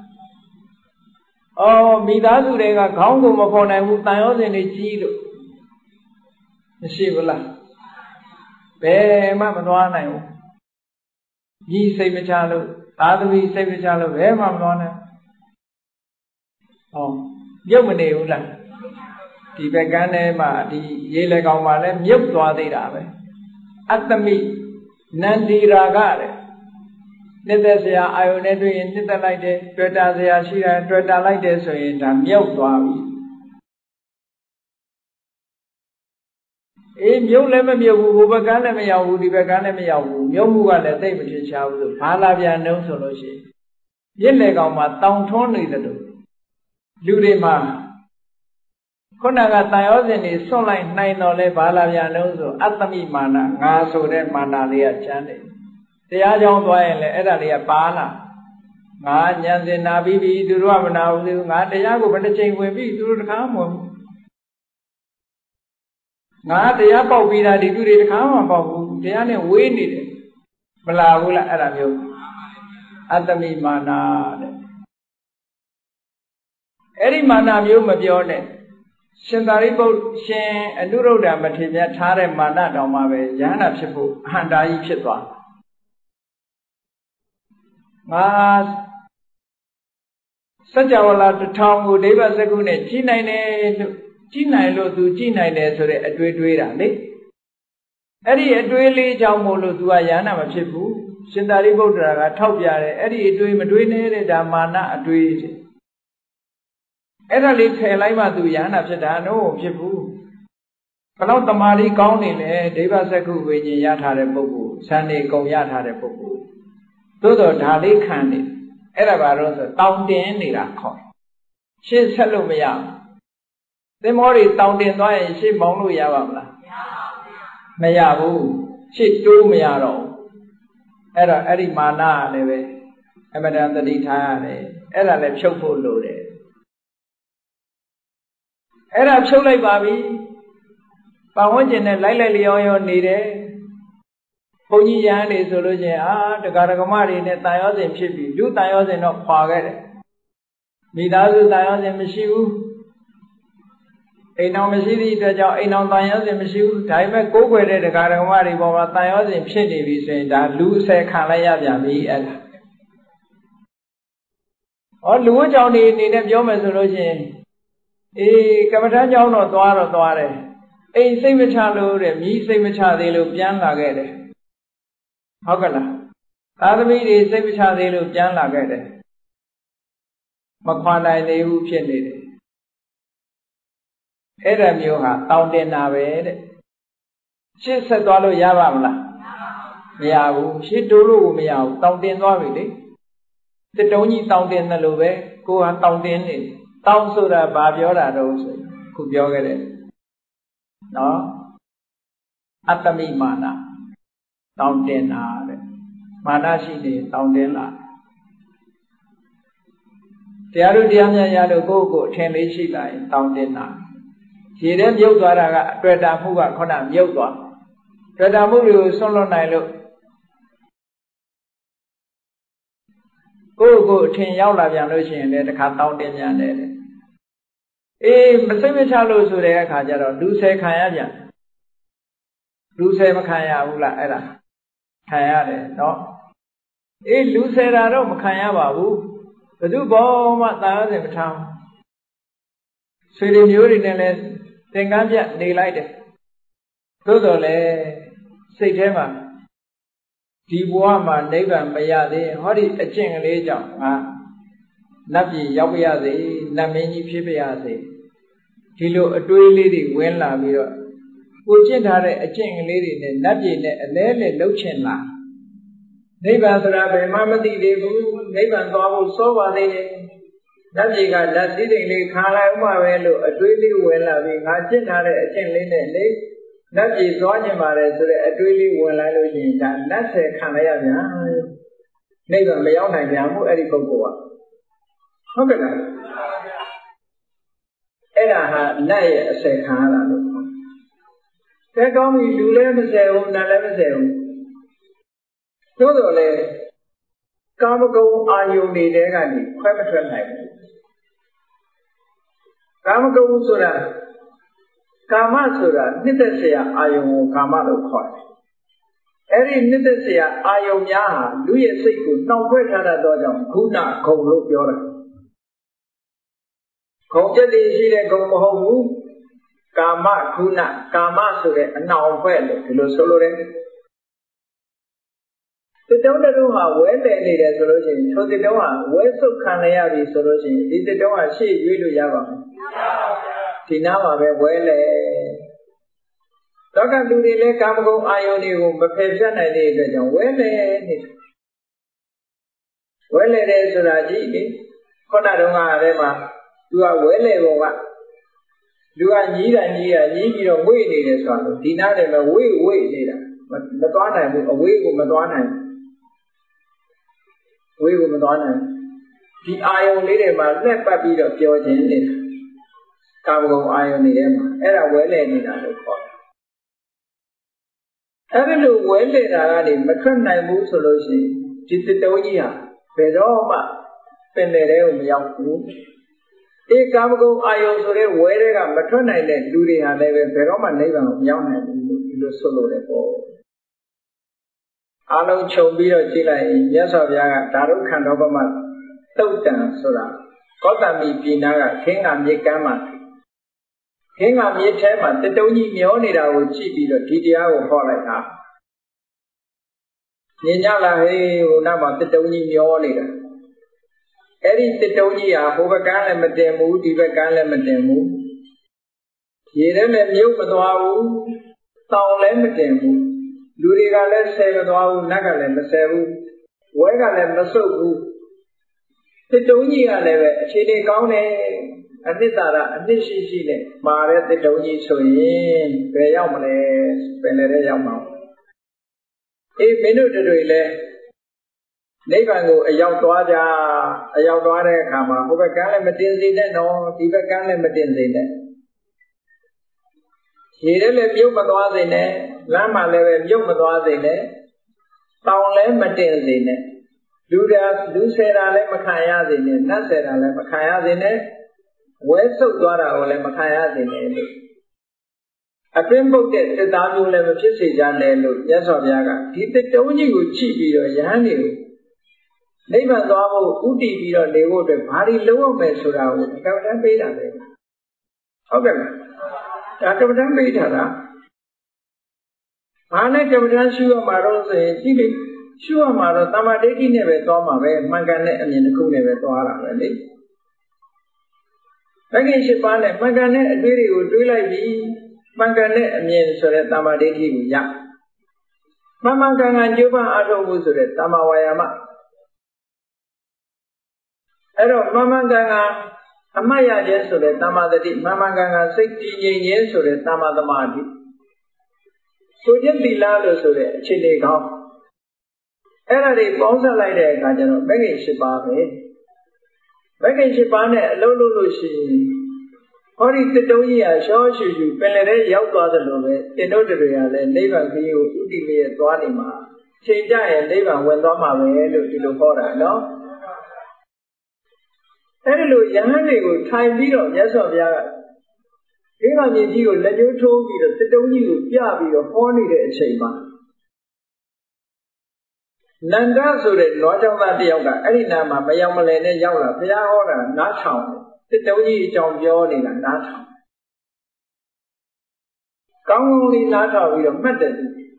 မိသားစုတွေကခေါင်းကိုမဖော်နိုင်ဘူးတန်ရောစင်တွေကြီးလို့မရှိဘူးလားဘယ်မှမသွားနိုင်ဘူးညီစိတ်မချလို့သာသမီစိတ်မချလို့ဘယ်မှမသွားနိုင်မြုပ်မနေဘူးလားဒီဘက်ကန်းထဲမှာဒီရေလေကောင်မှာလည်းမြုပ်သွားသေးတာပဲအတ္တမိနန္ဒီရာဂတဲ့နှစ်သက်စရာအာယုန်နဲ့တွေ့ရင်နှစ်သက်လိုက်တယ်တွေ့တာစရာရှိတယ်တွေ့တာလိုက်တယ်ဆိုရင်ဒါမြုပ်သွားပြီမြုပ်လည်းမမြုပ်ဘူးဟိုဘက်ကန်းလည်းမရောက်ဘူးဒီဘက်ကန်းလည်းမရောက်ဘူးမြုပ်မှုကလည်းသိမထင်ရှားဘူးဆိုဘာလာပြန်နှုံးဆိုလို့ရှိရင်မြစ်လေကောင်မှာတောင်ထွန်းနေတယ်လို့လူတွေမှာခုနကတန်ရောစဉ်တွေစွန့်လိုက်နိုင်တော့လဲဘာလာပြန်နှုံးဆိုအတ္တမိမာနငါဆိုတဲ့မာနလေးကကျန်တယ်တရားကြောင်းသွားရင်လည်းအဲ့ဒါလေးကပါလာငါညံစင်နာပြီးပြီသူတို့ကမနာဘူးငါတရားကိုဘယ်နှချိန်ဝင်ပြီသူတို့တခါမှမဝင်ဘူးငါတရားပေါက်ပြီးတာဒီသူတွေတခါမှမပေါက်ဘူးတရားနဲ့ဝေးနေတယ်မလာဘူးလားအဲ့ဒါမျိုးအတ္တမိမာနတဲ့အဲ့ဒီမာနမျိုးမပြောနဲ့ရှင်သာရိပုတ္တရှင်အနုရုဒ္ဓမထေရမြတ်ထားတဲ့မာနတော်မှာပဲယန္တာဖြစ်ဖို့အဟံတာကြီးဖြစ်သွားငါစัจ java လာတစ်ထောင်ကိုဒိဗ္ဗစက္ခုနဲ့ကြီးနိုင်တယ်လို့ကြီးနိုင်လို့သူကြီးနိုင်တယ်ဆိုတဲ့အတွေးတွေးတာလေအဲ့ဒီအတွေးလေးကြောင့်မို့လို့သူကယန္တာမဖြစ်ဘူးရှင်သာရိပုတ္တရာကထောက်ပြတယ်အဲ့ဒီအတွေးမတွေးနဲ့တဲ့ဒါမာနအတွေးအဲ့ဒါလေးဖယ်လိုက်မှသူယန္တာဖြစ်တာတော့ဖြစ်ဘူးဘယ်တော့တမာရီကောင်းနေလဲဒိဗ္ဗစက္ခုဝိညာဉ်ရထားတဲ့ပုဂ္ဂိုလ်ဇန်နေကုံရထားတဲ့ပုဂ္ဂိုလ်သို့တော့ဒါလေးခံနေအဲ့ဒါဘာလို့ဆိုတောင်းတင်နေတာခေါ်ရှေ့ဆက်လို့မရဘူးသင်္ဘောတွေတောင်းတင်သွားရင်ရှေ့မောင်းလို့ရပါမလားမရဘူးရှေ့တိုးမရတော့အဲ့တော့အဲ့ဒီမာနကလည်းပဲအမတန်တတိထားရတယ်အဲ့ဒါလည်းဖြုတ်ဖို့လိုတယ်အဲ့ဒါဖြုတ်လိုက်ပါပြီပတ်ဝန်းကျင်နဲ့လိုက်လျောရောနေတယ်ဘုန်းကြီးရဟန်းတွေဆိုလို့ချင်းတရားဓမ္မတွေနဲ့တန်ရောစဉ်ဖြစ်ပြီလူတန်ရောစဉ်တော့ခွာခဲ့တယ်မိသားစုတန်ရောစဉ်မရှိဘူးအိမ်တော်မရှိသည့်အတွက်ကြောင့်အိမ်တော်တန်ရောစဉ်မရှိဘူးဒါပေမဲ့ကိုးကွယ်တဲ့တရားဓမ္မတွေပေါ်မှာတန်ရောစဉ်ဖြစ်နေပြီဆိုရင်ဒါလူအဆယ်ခံလိုက်ရပြန်ပြီအဲ့ဒါလူဝတ်ကြောင့်နေနဲ့ပြောမယ်ဆိုလို့ချင်းကမ္မထမ်းကြောင့်တော့သွားတယ်အိမ်စိတ်မချလို့တဲ့မြည်စိတ်မချသေးလို့ပြန်လာခဲ့တယ်ဟုတ်ကလားသာသမီတွေစိတ်မချသေးလို့ပြန်လာခဲ့တယ်မခွာနိုင်သေးဘူးဖြစ်နေတယ်အဲ့ဒါမျိုးဟာတောင်းတင်တာပဲတဲ့ရှေ့ဆက်သွားလို့ရပါမလားမရဘူးရှေ့တိုးလို့ကိုမရဘူးတောင်းတင်သွားပြီလေတတုံးကြီးတောင်းတင်တယ်လို့ပဲကိုဟာတောင်းတင်နေတောင်းဆိုတာဘာပြောတာတော့ဆိုခုပြောခဲ့တယ်နော်အတ္တမိမာနတောင်းတင်တာတဲ့မာနရှိနေတောင်းတင်လာတရားတို့တရားများရလို့ကိုယ့်ကိုယ်အထင်လေးရှိလာရင်တောင်းတင်တာခြေထဲမြုပ်သွားတာကအတွေ့အတာမှုကခုနမြုပ်သွားတွေ့တာမှုတွေကိုဆွန့်လွတ်နိုင်လို့ကိုယ့်ကိုယ်အထင်ရောက်လာပြန်လို့ရှိရင်လည်းတစ်ခါတောင်းတင်ပြန်တယ်မစိတ်မချလို့ဆိုတဲ့အခါကျတော့လူဆယ်ခံရပြန်လူဆယ်မခံရဘူးလားအဲ့ဒါခံရတယ်နော်လူဆယ်တာတော့မခံရပါဘူးဘယ်သူဘောမှတာရစေမထားဆွေတွေမျိုးတွေနဲ့လည်းသင်္ကန်းပြနေလိုက်တယ်သို့တော်လည်းစိတ်ထဲမှာဒီဘဝမှာနိဗ္ဗာန်မရသေးဟောဒီအကျင့်ကလေးကြောင့်ငါနတ်ပြည်ရောက်ပါရစေနတ်မင်းကြီးဖြစ်ပါရစေဒီလိုအတွေးလေးတွေဝင်လာပြီးတော့ကိုကျင့်ထားတဲ့အကျင့်ကလေးတွေနဲ့နတ်ပြည်နဲ့အလဲလဲလှုပ်ချင်လာနိဗ္ဗာန်ဆိုတာဘယ်မှမသိသေးဘူးနိဗ္ဗာန်သွားဖို့စောပါသေးတယ်နတ်ပြည်ကလက်စည်းစိမ်လေးခါလိုက်ဥမှာပဲလို့အတွေးလေးဝင်လာပြီးငါကျင့်ထားတဲ့အကျင့်လေးနဲ့လေနတ်ပြည်သွားကျင်ပါတယ်ဆိုတဲ့အတွေးလေးဝင်လာလို့ရှိရင်ဒါနတ်ဆယ်ခံရပြန်နိဗ္ဗာန်မရောက်နိုင်ပြန်ဘူးအဲ့ဒီပုဂ္ဂိုလ်ကဟုတ်ကဲ့လားအဲ့ဒါဟာနတ်ရဲ့အဆယ်ခံရတာလို့တဲ့ကောင်းပြီလူလည်းမဆယ်ဘူးနတ်လည်းမဆယ်ဘူးသို့တော်လည်းကာမဂုဏ်အာယုန်တွေတဲကနေခွဲမထွက်နိုင်ဘူးကာမဂုဏ်ဆိုတာကာမဆိုတာနှစ်သက်เสียအာယုန်ကိုကာမလို့ခေါ်တယ်အဲ့ဒီနှစ်သက်เสียအာယုန်များဟာလူရဲ့စိတ်ကိုနှောင့်ယှက်ထားတတ်သောကြောင့်ခုနဂုဏ်လို့ပြောတာဂုဏ်ချက်တွေရှိတဲ့ဂုဏ်မဟုတ်ဘူးကာမခုနကာမဆိုတဲ့အနှောင်ဖွဲ့လို့ဒီလိုဆိုလိုတယ်တစ်တုံးတစ်တုံးဟာဝဲတယ်နေတယ်ဆိုလို့ရှိရင်ထိုတစ်တုံးဟာဝဲဆုပ်ခံရပြီဆိုလို့ရှိရင်ဒီတစ်တုံးဟာရှေ့ရွေးလို့ရပါမယ်ဒီနားမှာပဲဝဲလေတော့ကလူတွေလည်းကာမဂုဏ်အာယုန်တွေကိုမဖယ်ဖြတ်နိုင်တဲ့အတွက်ကြောင့်ဝဲလေနေဝဲလေတယ်ဆိုတာကြည့်လေခုနတုန်းကလည်းမှာသူကဝဲလေပုံကလူကညီးတာညီးပြီးတော့ဝိနေတယ်ဆိုတာဒီနားတယ်ပဲဝိနေတာမသွားနိုင်ဘူးအဝေးကိုမသွားနိုင်ဝေးကိုမသွားနိုင်ဒီအာယုန်လေးတွေမှာလက်ပတ်ပြီးတော့ပျော်ခြင်းနေတာကာမဂုဏ်အာယုန်တွေထဲမှာအဲ့ဒါဝဲလေနေတာလို့ခေါ်တယ်အဲ့ဒီလိုဝဲလေတာကနေမထွက်နိုင်ဘူးဆိုလို့ရှိရင်ဒီတတုံးကြီးဟာဘယ်တော့မှပင်လယ်ထဲကိုမရောက်ဘူး ê cá mồ câu ai yêu rồi đấy quay đấy cả mất thôi này này lưu đi hà này về phải đó mà này vào nhau này lưu solo đấy cô alo chồng bây giờ chỉ là nhớ sao vậy cả đã lúc khăn đó mà tâu tàng số là có ta bị bị nào khiến làm gì cả mà khiến làm gì thế mà tới đâu như nhớ này đâu chỉ bị rồi đi đi ao họ lại hả nhìn nhau là hay nào mà tới đâu như nhớ này đâu cái đi tới đâu như à hôm cái này mình đem mũ đi về cái này mình đem mũ vậy đó là nhớ mà tao tao lấy mình đem mũ lúi cái này xe cái tao nãy cái này mình xe mũ quay cái này mình sâu mũ tới đâu như à này về chỉ để câu này anh đi ta ra anh đi xí này mà đấy tới đâu như soi về nhau mà này về này để nhau mà ê mấy đứa rồi là nếu mà người giàu to đấy khả mà không phải cái này mà tiền gì đấy nó chỉ phải cái này mà tiền gì đấy chỉ đấy là biết mà to gì đấy làm mà là biết mà to gì đấy tao lấy mà tiền gì đấy đủ xe ra lấy mà khai ra gì đấy nát xe ra lấy mà khai ra gì đấy quét sâu to ra lấy mà khai ra gì đấy Apem bukte te tamu le ma phit se jane lo Nyat Saw Bhaya ka di taw ji ko chi pi ro yahan ni ko Nibbban twa phot uti pi ro ne phot atwet bha ri lou aw me soda ko kamatan pe ta le Hout ke la Da kamatan pe tha ta Bha ne kamatan shu ya ma ro so yin ji le shu ya ma ro Tamma Daiṭṭhi ne be twa ma be man kan ne a myinတစ်ခုne be twa ta be le Bhagin 8 ပါးနဲ့man kan ne a twaiတွေကိုတွေးလိုက်ပြီMan kan ne a myin soတဲ့Tamma DaiṭṭhiကိုရMan kanကျိုးပန်းအားထုတ်ဖို့ဆိုတဲ့ Tamma Wayama အဲ့တော့Man kanအမှတ်ရခြင်းဆိုတဲ့ Tamma Thati Man kanစိတ်တည်ငြိမ်ခြင်းဆိုတဲ့ Tamma Thamaṭhi ဆိုခြင်းသီလလို့ဆိုတဲ့အခြေအနေကောင်းအဲ့ဒါတွေပေါင်းစပ်လိုက်တဲ့အခါကျတော့မဂ္ဂင် 8 ပါးပဲမဂ္ဂင် 8 ပါးနဲ့အလုံးလုံးလို့ရှိရင်ဟောဒီတတုံးကြီးဟာရှောရှူရှူပင်လယ်ထဲရောက်သွားသလိုပဲတင်တို့တွေကလည်းနိဗ္ဗာန်ခရီးကိုဥတည်လျက်သွားနေမှာချိန်ကြရင်နိဗ္ဗာန်ဝင်သွားမှာပဲလို့ဒီလိုဟောတာနော်အဲ့ဒီလိုယဟန်တွေကိုထိုင်ပြီးတော့မြတ်စွာဘုရားကဒီမှာမြည်ကြီးကိုလက်ကျိုးထိုးပြီးတော့တတုံးကြီးကိုပြပြီးတော့ဟောနေတဲ့အချိန်မှာနန္ဒဆိုတဲ့နွားကြောင့်သားတယောက်ကအဲ့ဒီနာမှာမယောင်မလည်နဲ့ရောက်လာဘုရားဟောတာနားထောင်တတုံးကြီးအကြောင်းပြောနေတာနားထောင်ကောင်းကောင်းလေးနားထောင်ပြီးတော့မှတ်တယ်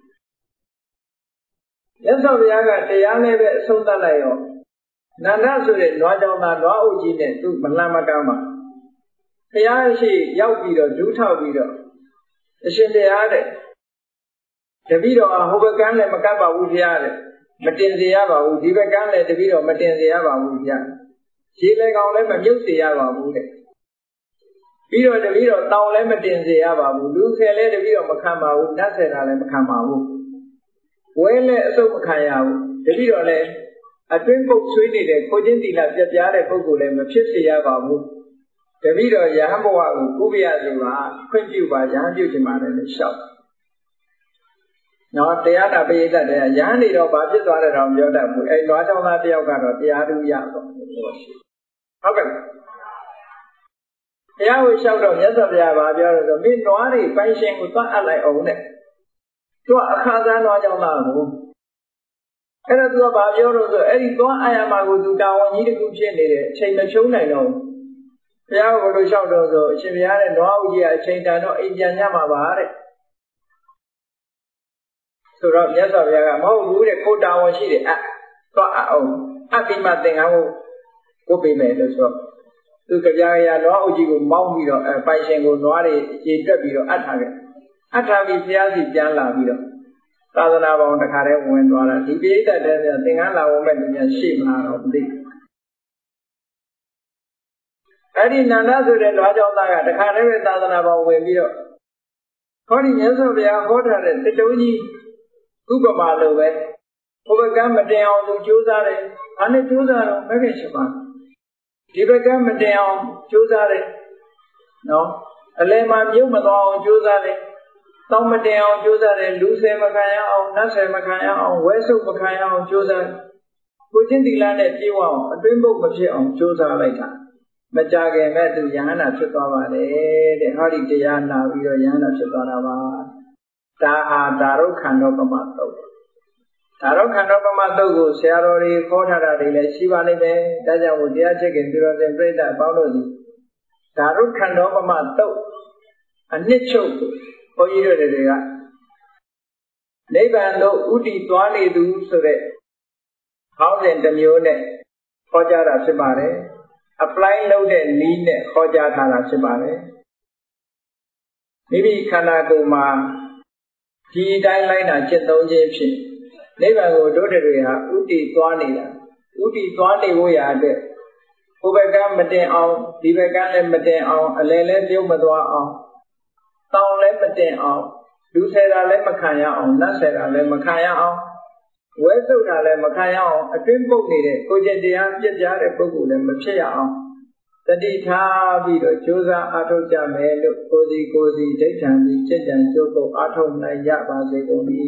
မြတ်စွာဘုရားကတရားလည်းပဲအဆုံးသတ်လိုက်ရောနန္ဒဆိုတဲ့နွားကြောင့်သားနွားအုပ်ကြီးနဲ့သူ့မလန့်မကမ်းမှာဘုရားရှိရောက်ပြီးတော့ဒူးထောက်ပြီးတော့အရှင်တရားတဲ့တပည့်တော်ဟိုဘက်ကမ်းလည်းမကပ်ပါဘူးဘုရားတဲ့မတင်စေရပါဘူးဒီဘက်ကမ်းလည်းတပည့်တော်မတင်စေရပါဘူးဗျာရေလေကောင်လည်းမမြုပ်စေရပါဘူးတဲ့ပြီးတော့တပည့်တော်တောင်လည်းမတင်စေရပါဘူးလူဆယ်လည်းတပည့်တော်မခံပါဘူးနတ်ဆယ်တာလည်းမခံပါဘူးဝဲလည်းအစုပ်မခံရဘူးတပည့်တော်လည်းအတွင်းပုတ်ဆွေးနေတဲ့ကိုချင်းတီလာပြပြတဲ့ပုဂ္ဂိုလ်လည်းမဖြစ်စေရပါဘူးတပည့်တော်ယဟန်ဘဝကိုကုပြရစီပါခွင့်ပြုပါယဟန်ပြုချင်ပါတယ်လို့လျှောက်နော်တရားတာပိဋကတဲ့ရဟန်းတွေတော့ဘာဖြစ်သွားတယ်တော့ပြောတတ်ဘူးအဲနွားကြောင့်သားတယောက်ကတော့တရားသူရတော့ဟုတ်ကဲ့တရားကိုလျှောက်တော့မြတ်စွာဘုရားဘာပြောလို့ဆိုမင်းနွားတွေပိုင်ရှင်ကိုသွားအပ်လိုက်အောင်တဲ့သူကအခါစားနွားကြောင့်သားကိုအဲ့တော့သူကဘာပြောလို့ဆိုအဲ့ဒီသွားအာရမကိုသူတာဝန်ကြီးတစ်ခုဖြစ်နေတယ်အချိန်မဖြုံးနိုင်တော့ဘုရားကိုလို့လျှောက်တော့ဆိုအရှင်ဘုရားတဲ့နွားဦးကြီးကအချိန်တန်တော့အိမ်ပြန်ညမှာပါတဲ့ဆိုတော့မြတ်စွာဘုရားကမဟုတ်ဘူးတဲ့ကိုတာဝန်ရှိတယ်သွားအောင်အပိမသင်္ကန်းကိုပေးမယ်လို့ဆိုတော့သူကြပြရနွားအုပ်ကြီးကိုမောင်းပြီးတော့ပိုင်ရှင်ကိုနွားတွေရေတွက်ပြီးတော့အပ်ထားခဲ့အပ်ထားပြီးဘုရားစီပြန်လာပြီးတော့သာသနာပေါင်းတစ်ခါတည်းဝင်သွားတာဒီပိဋကတ်တဲ့သင်္ကန်းလာဝင်မဲ့လူများရှိမလားတော့မသိအဲ့ဒီနန္ဒဆိုတဲ့နွားကြောင့်သားကတစ်ခါတည်းပဲသာသနာပေါင်းဝင်ပြီးတော့ဟောဒီမြတ်စွာဘုရားဟောထားတဲ့တတုံးကြီးဥပမာလိုပဲဟိုဘက်ကမတင်အောင်သူကြိုးစားတယ်။ဘာနဲ့ကြိုးစားတော့မဂ္ဂင် 8 ပါးဒီဘက်ကမတင်အောင်ကြိုးစားတယ်။နော်အလယ်မှာမြုပ်မသွားအောင်ကြိုးစားတယ်။တောင်းမတင်အောင်ကြိုးစားတယ်လူဆယ်မခံရအောင်နတ်ဆယ်မခံရအောင်ဝဲဆုပ်မခံရအောင်ကြိုးစားကိုချင်းတီလာနဲ့ပြေးအောင်အတွင်းပုတ်မဖြစ်အောင်ကြိုးစားလိုက်တာမမကြခင်မဲ့သူယဟန္တာဖြစ်သွားပါတယ်တဲ့ဟောဒီတရားနာပြီးတော့ယဟန္တာဖြစ်သွားတာပါဒါဟာဒါရုခန္ဓောပမတုတ်ဒါရုခန္ဓောပမတုတ်ကိုဆရာတော်တွေခေါ်ထားတာတွေလည်းရှိပါလိမ့်မယ်ဒါကြောင့်တရားချက်ခင်သူတော်စင်ပြိဿအပေါင်းတို့ဒီဒါရုခန္ဓောပမတုတ်အနှစ်ချုပ်ဘုန်းကြီးတို့တွေကနိဗ္ဗာန်သို့ဥတည်သွားနေသူဆိုတဲ့ဟောင်းစဉ်တစ်မျိုးနဲ့ခေါ်ကြတာဖြစ်ပါတယ်apply လုပ်တဲ့နည်းနဲ့ခေါ်ကြထားတာဖြစ်ပါတယ်မိမိခန္ဓာကိုယ်မှာဒီတိုင်းလိုက်တာจิตသုံးခြင်းဖြင့်နိဗ္ဗာန်ကိုတို့တွေဟာဥတည်သွားနေတာဥတည်သွားနေဖို့ရာအတွက်ဟိုဘက်ကမတင်အောင်ဒီဘက်ကလည်းမတင်အောင်အလယ်လည်းပြုတ်မသွားအောင်တောင်းလည်းမတင်အောင်လူဆယ်တာလည်းမခံရအောင်နတ်ဆယ်တာလည်းမခံရအောင်ဝဲဆုပ်တာလည်းမခံရအောင်အတွင်းပုတ်နေတဲ့ကိုယ်ကျင့်တရားပြည့်ကြတဲ့ပုဂ္ဂိုလ်လည်းမဖြစ်ရအောင်တတိထားပြီးတော့ကြိုးစားအားထုတ်ကြမယ်လို့ကိုယ်စီဒိဋ္ဌံပြီးစိတ်တန်ကြိုးကိုအားထုတ်နိုင်ရပါစေကုန်၏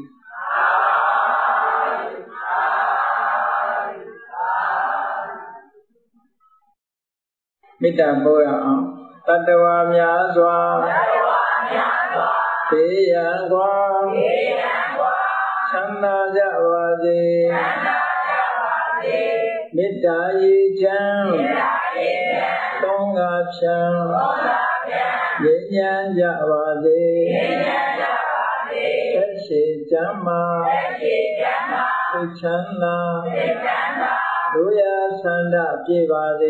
မေတ္တာပို့ရအောင်တတ္တဝါများစွာဘေးရန်ကွာချမ်းသာကြပါစေမေတ္တာရည်ချမ်းသုံးငါဖြံငြိမ်းချမ်းကြပါစေသက်ရှိချမ်းမာသိချမ်းသာတို့ရဆန္ဒပြေပါစေ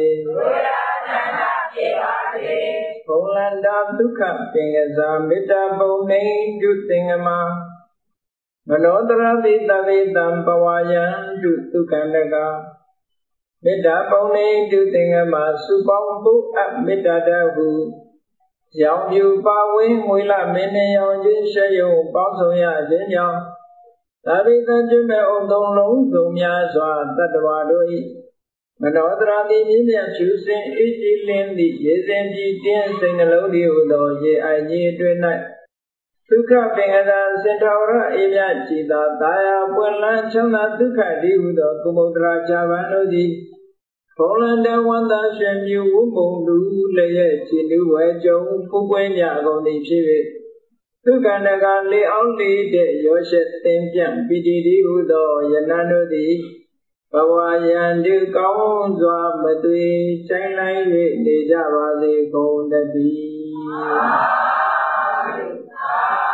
ဘုံလန္တာဒုက္ခပင်ကစားမေတ္တာပုံနေတုသင်္ကမမနောတရတိတဝေတံပဝါယံတုသုခန္တကမေတ္တာပုံနေတုသင်္ကမစုပေါင်းပုအပ်မေတ္တာတဟုရောင်ပြူပါဝင်းငွေလမင်းနှင့်ရောင်ချင်းရှယုံပေါင်းဆောင်ရခြင်းကြောင့်သဗ္ဗေသံကျွမဲ့အောင်သုံးလုံးစုံများစွာတတ္တဝါတို့၏မနောတရာတိမြင့်မြတ်ဖြူစင်အေးကြည်လင်းသည့်ရေစင်ကြည်တင်းစိတ်နှလုံးသည်ဟုသောရေအိုင်ကြီးအတွင်း၌ဒုက္ခပင်ကသာစင်တော်ရအေးမြကြည်သာတာယာပွင့်လန်းချမ်းသာဒုက္ခဒီဟုသောကုမုဒ္ဒရာခြာပန်တို့သည်ဘုံလန္တဝန္တာရှင်မြူဝုမုံလူလည်းရဲ့ခြေလူဝဲကြုံဖူးပွဲမြအကုန်သည်ဖြစ်၍ဒုက္ခန္တကလေအောင်လေးတဲ့ရောရှက်သင်ပြန့်ပိတိဒီဟုသောယနံတို့သည်ဘဝယံတုကောင်းစွာမသွေဆိုင်လိုက်၍နေကြပါစေကုန်တည်း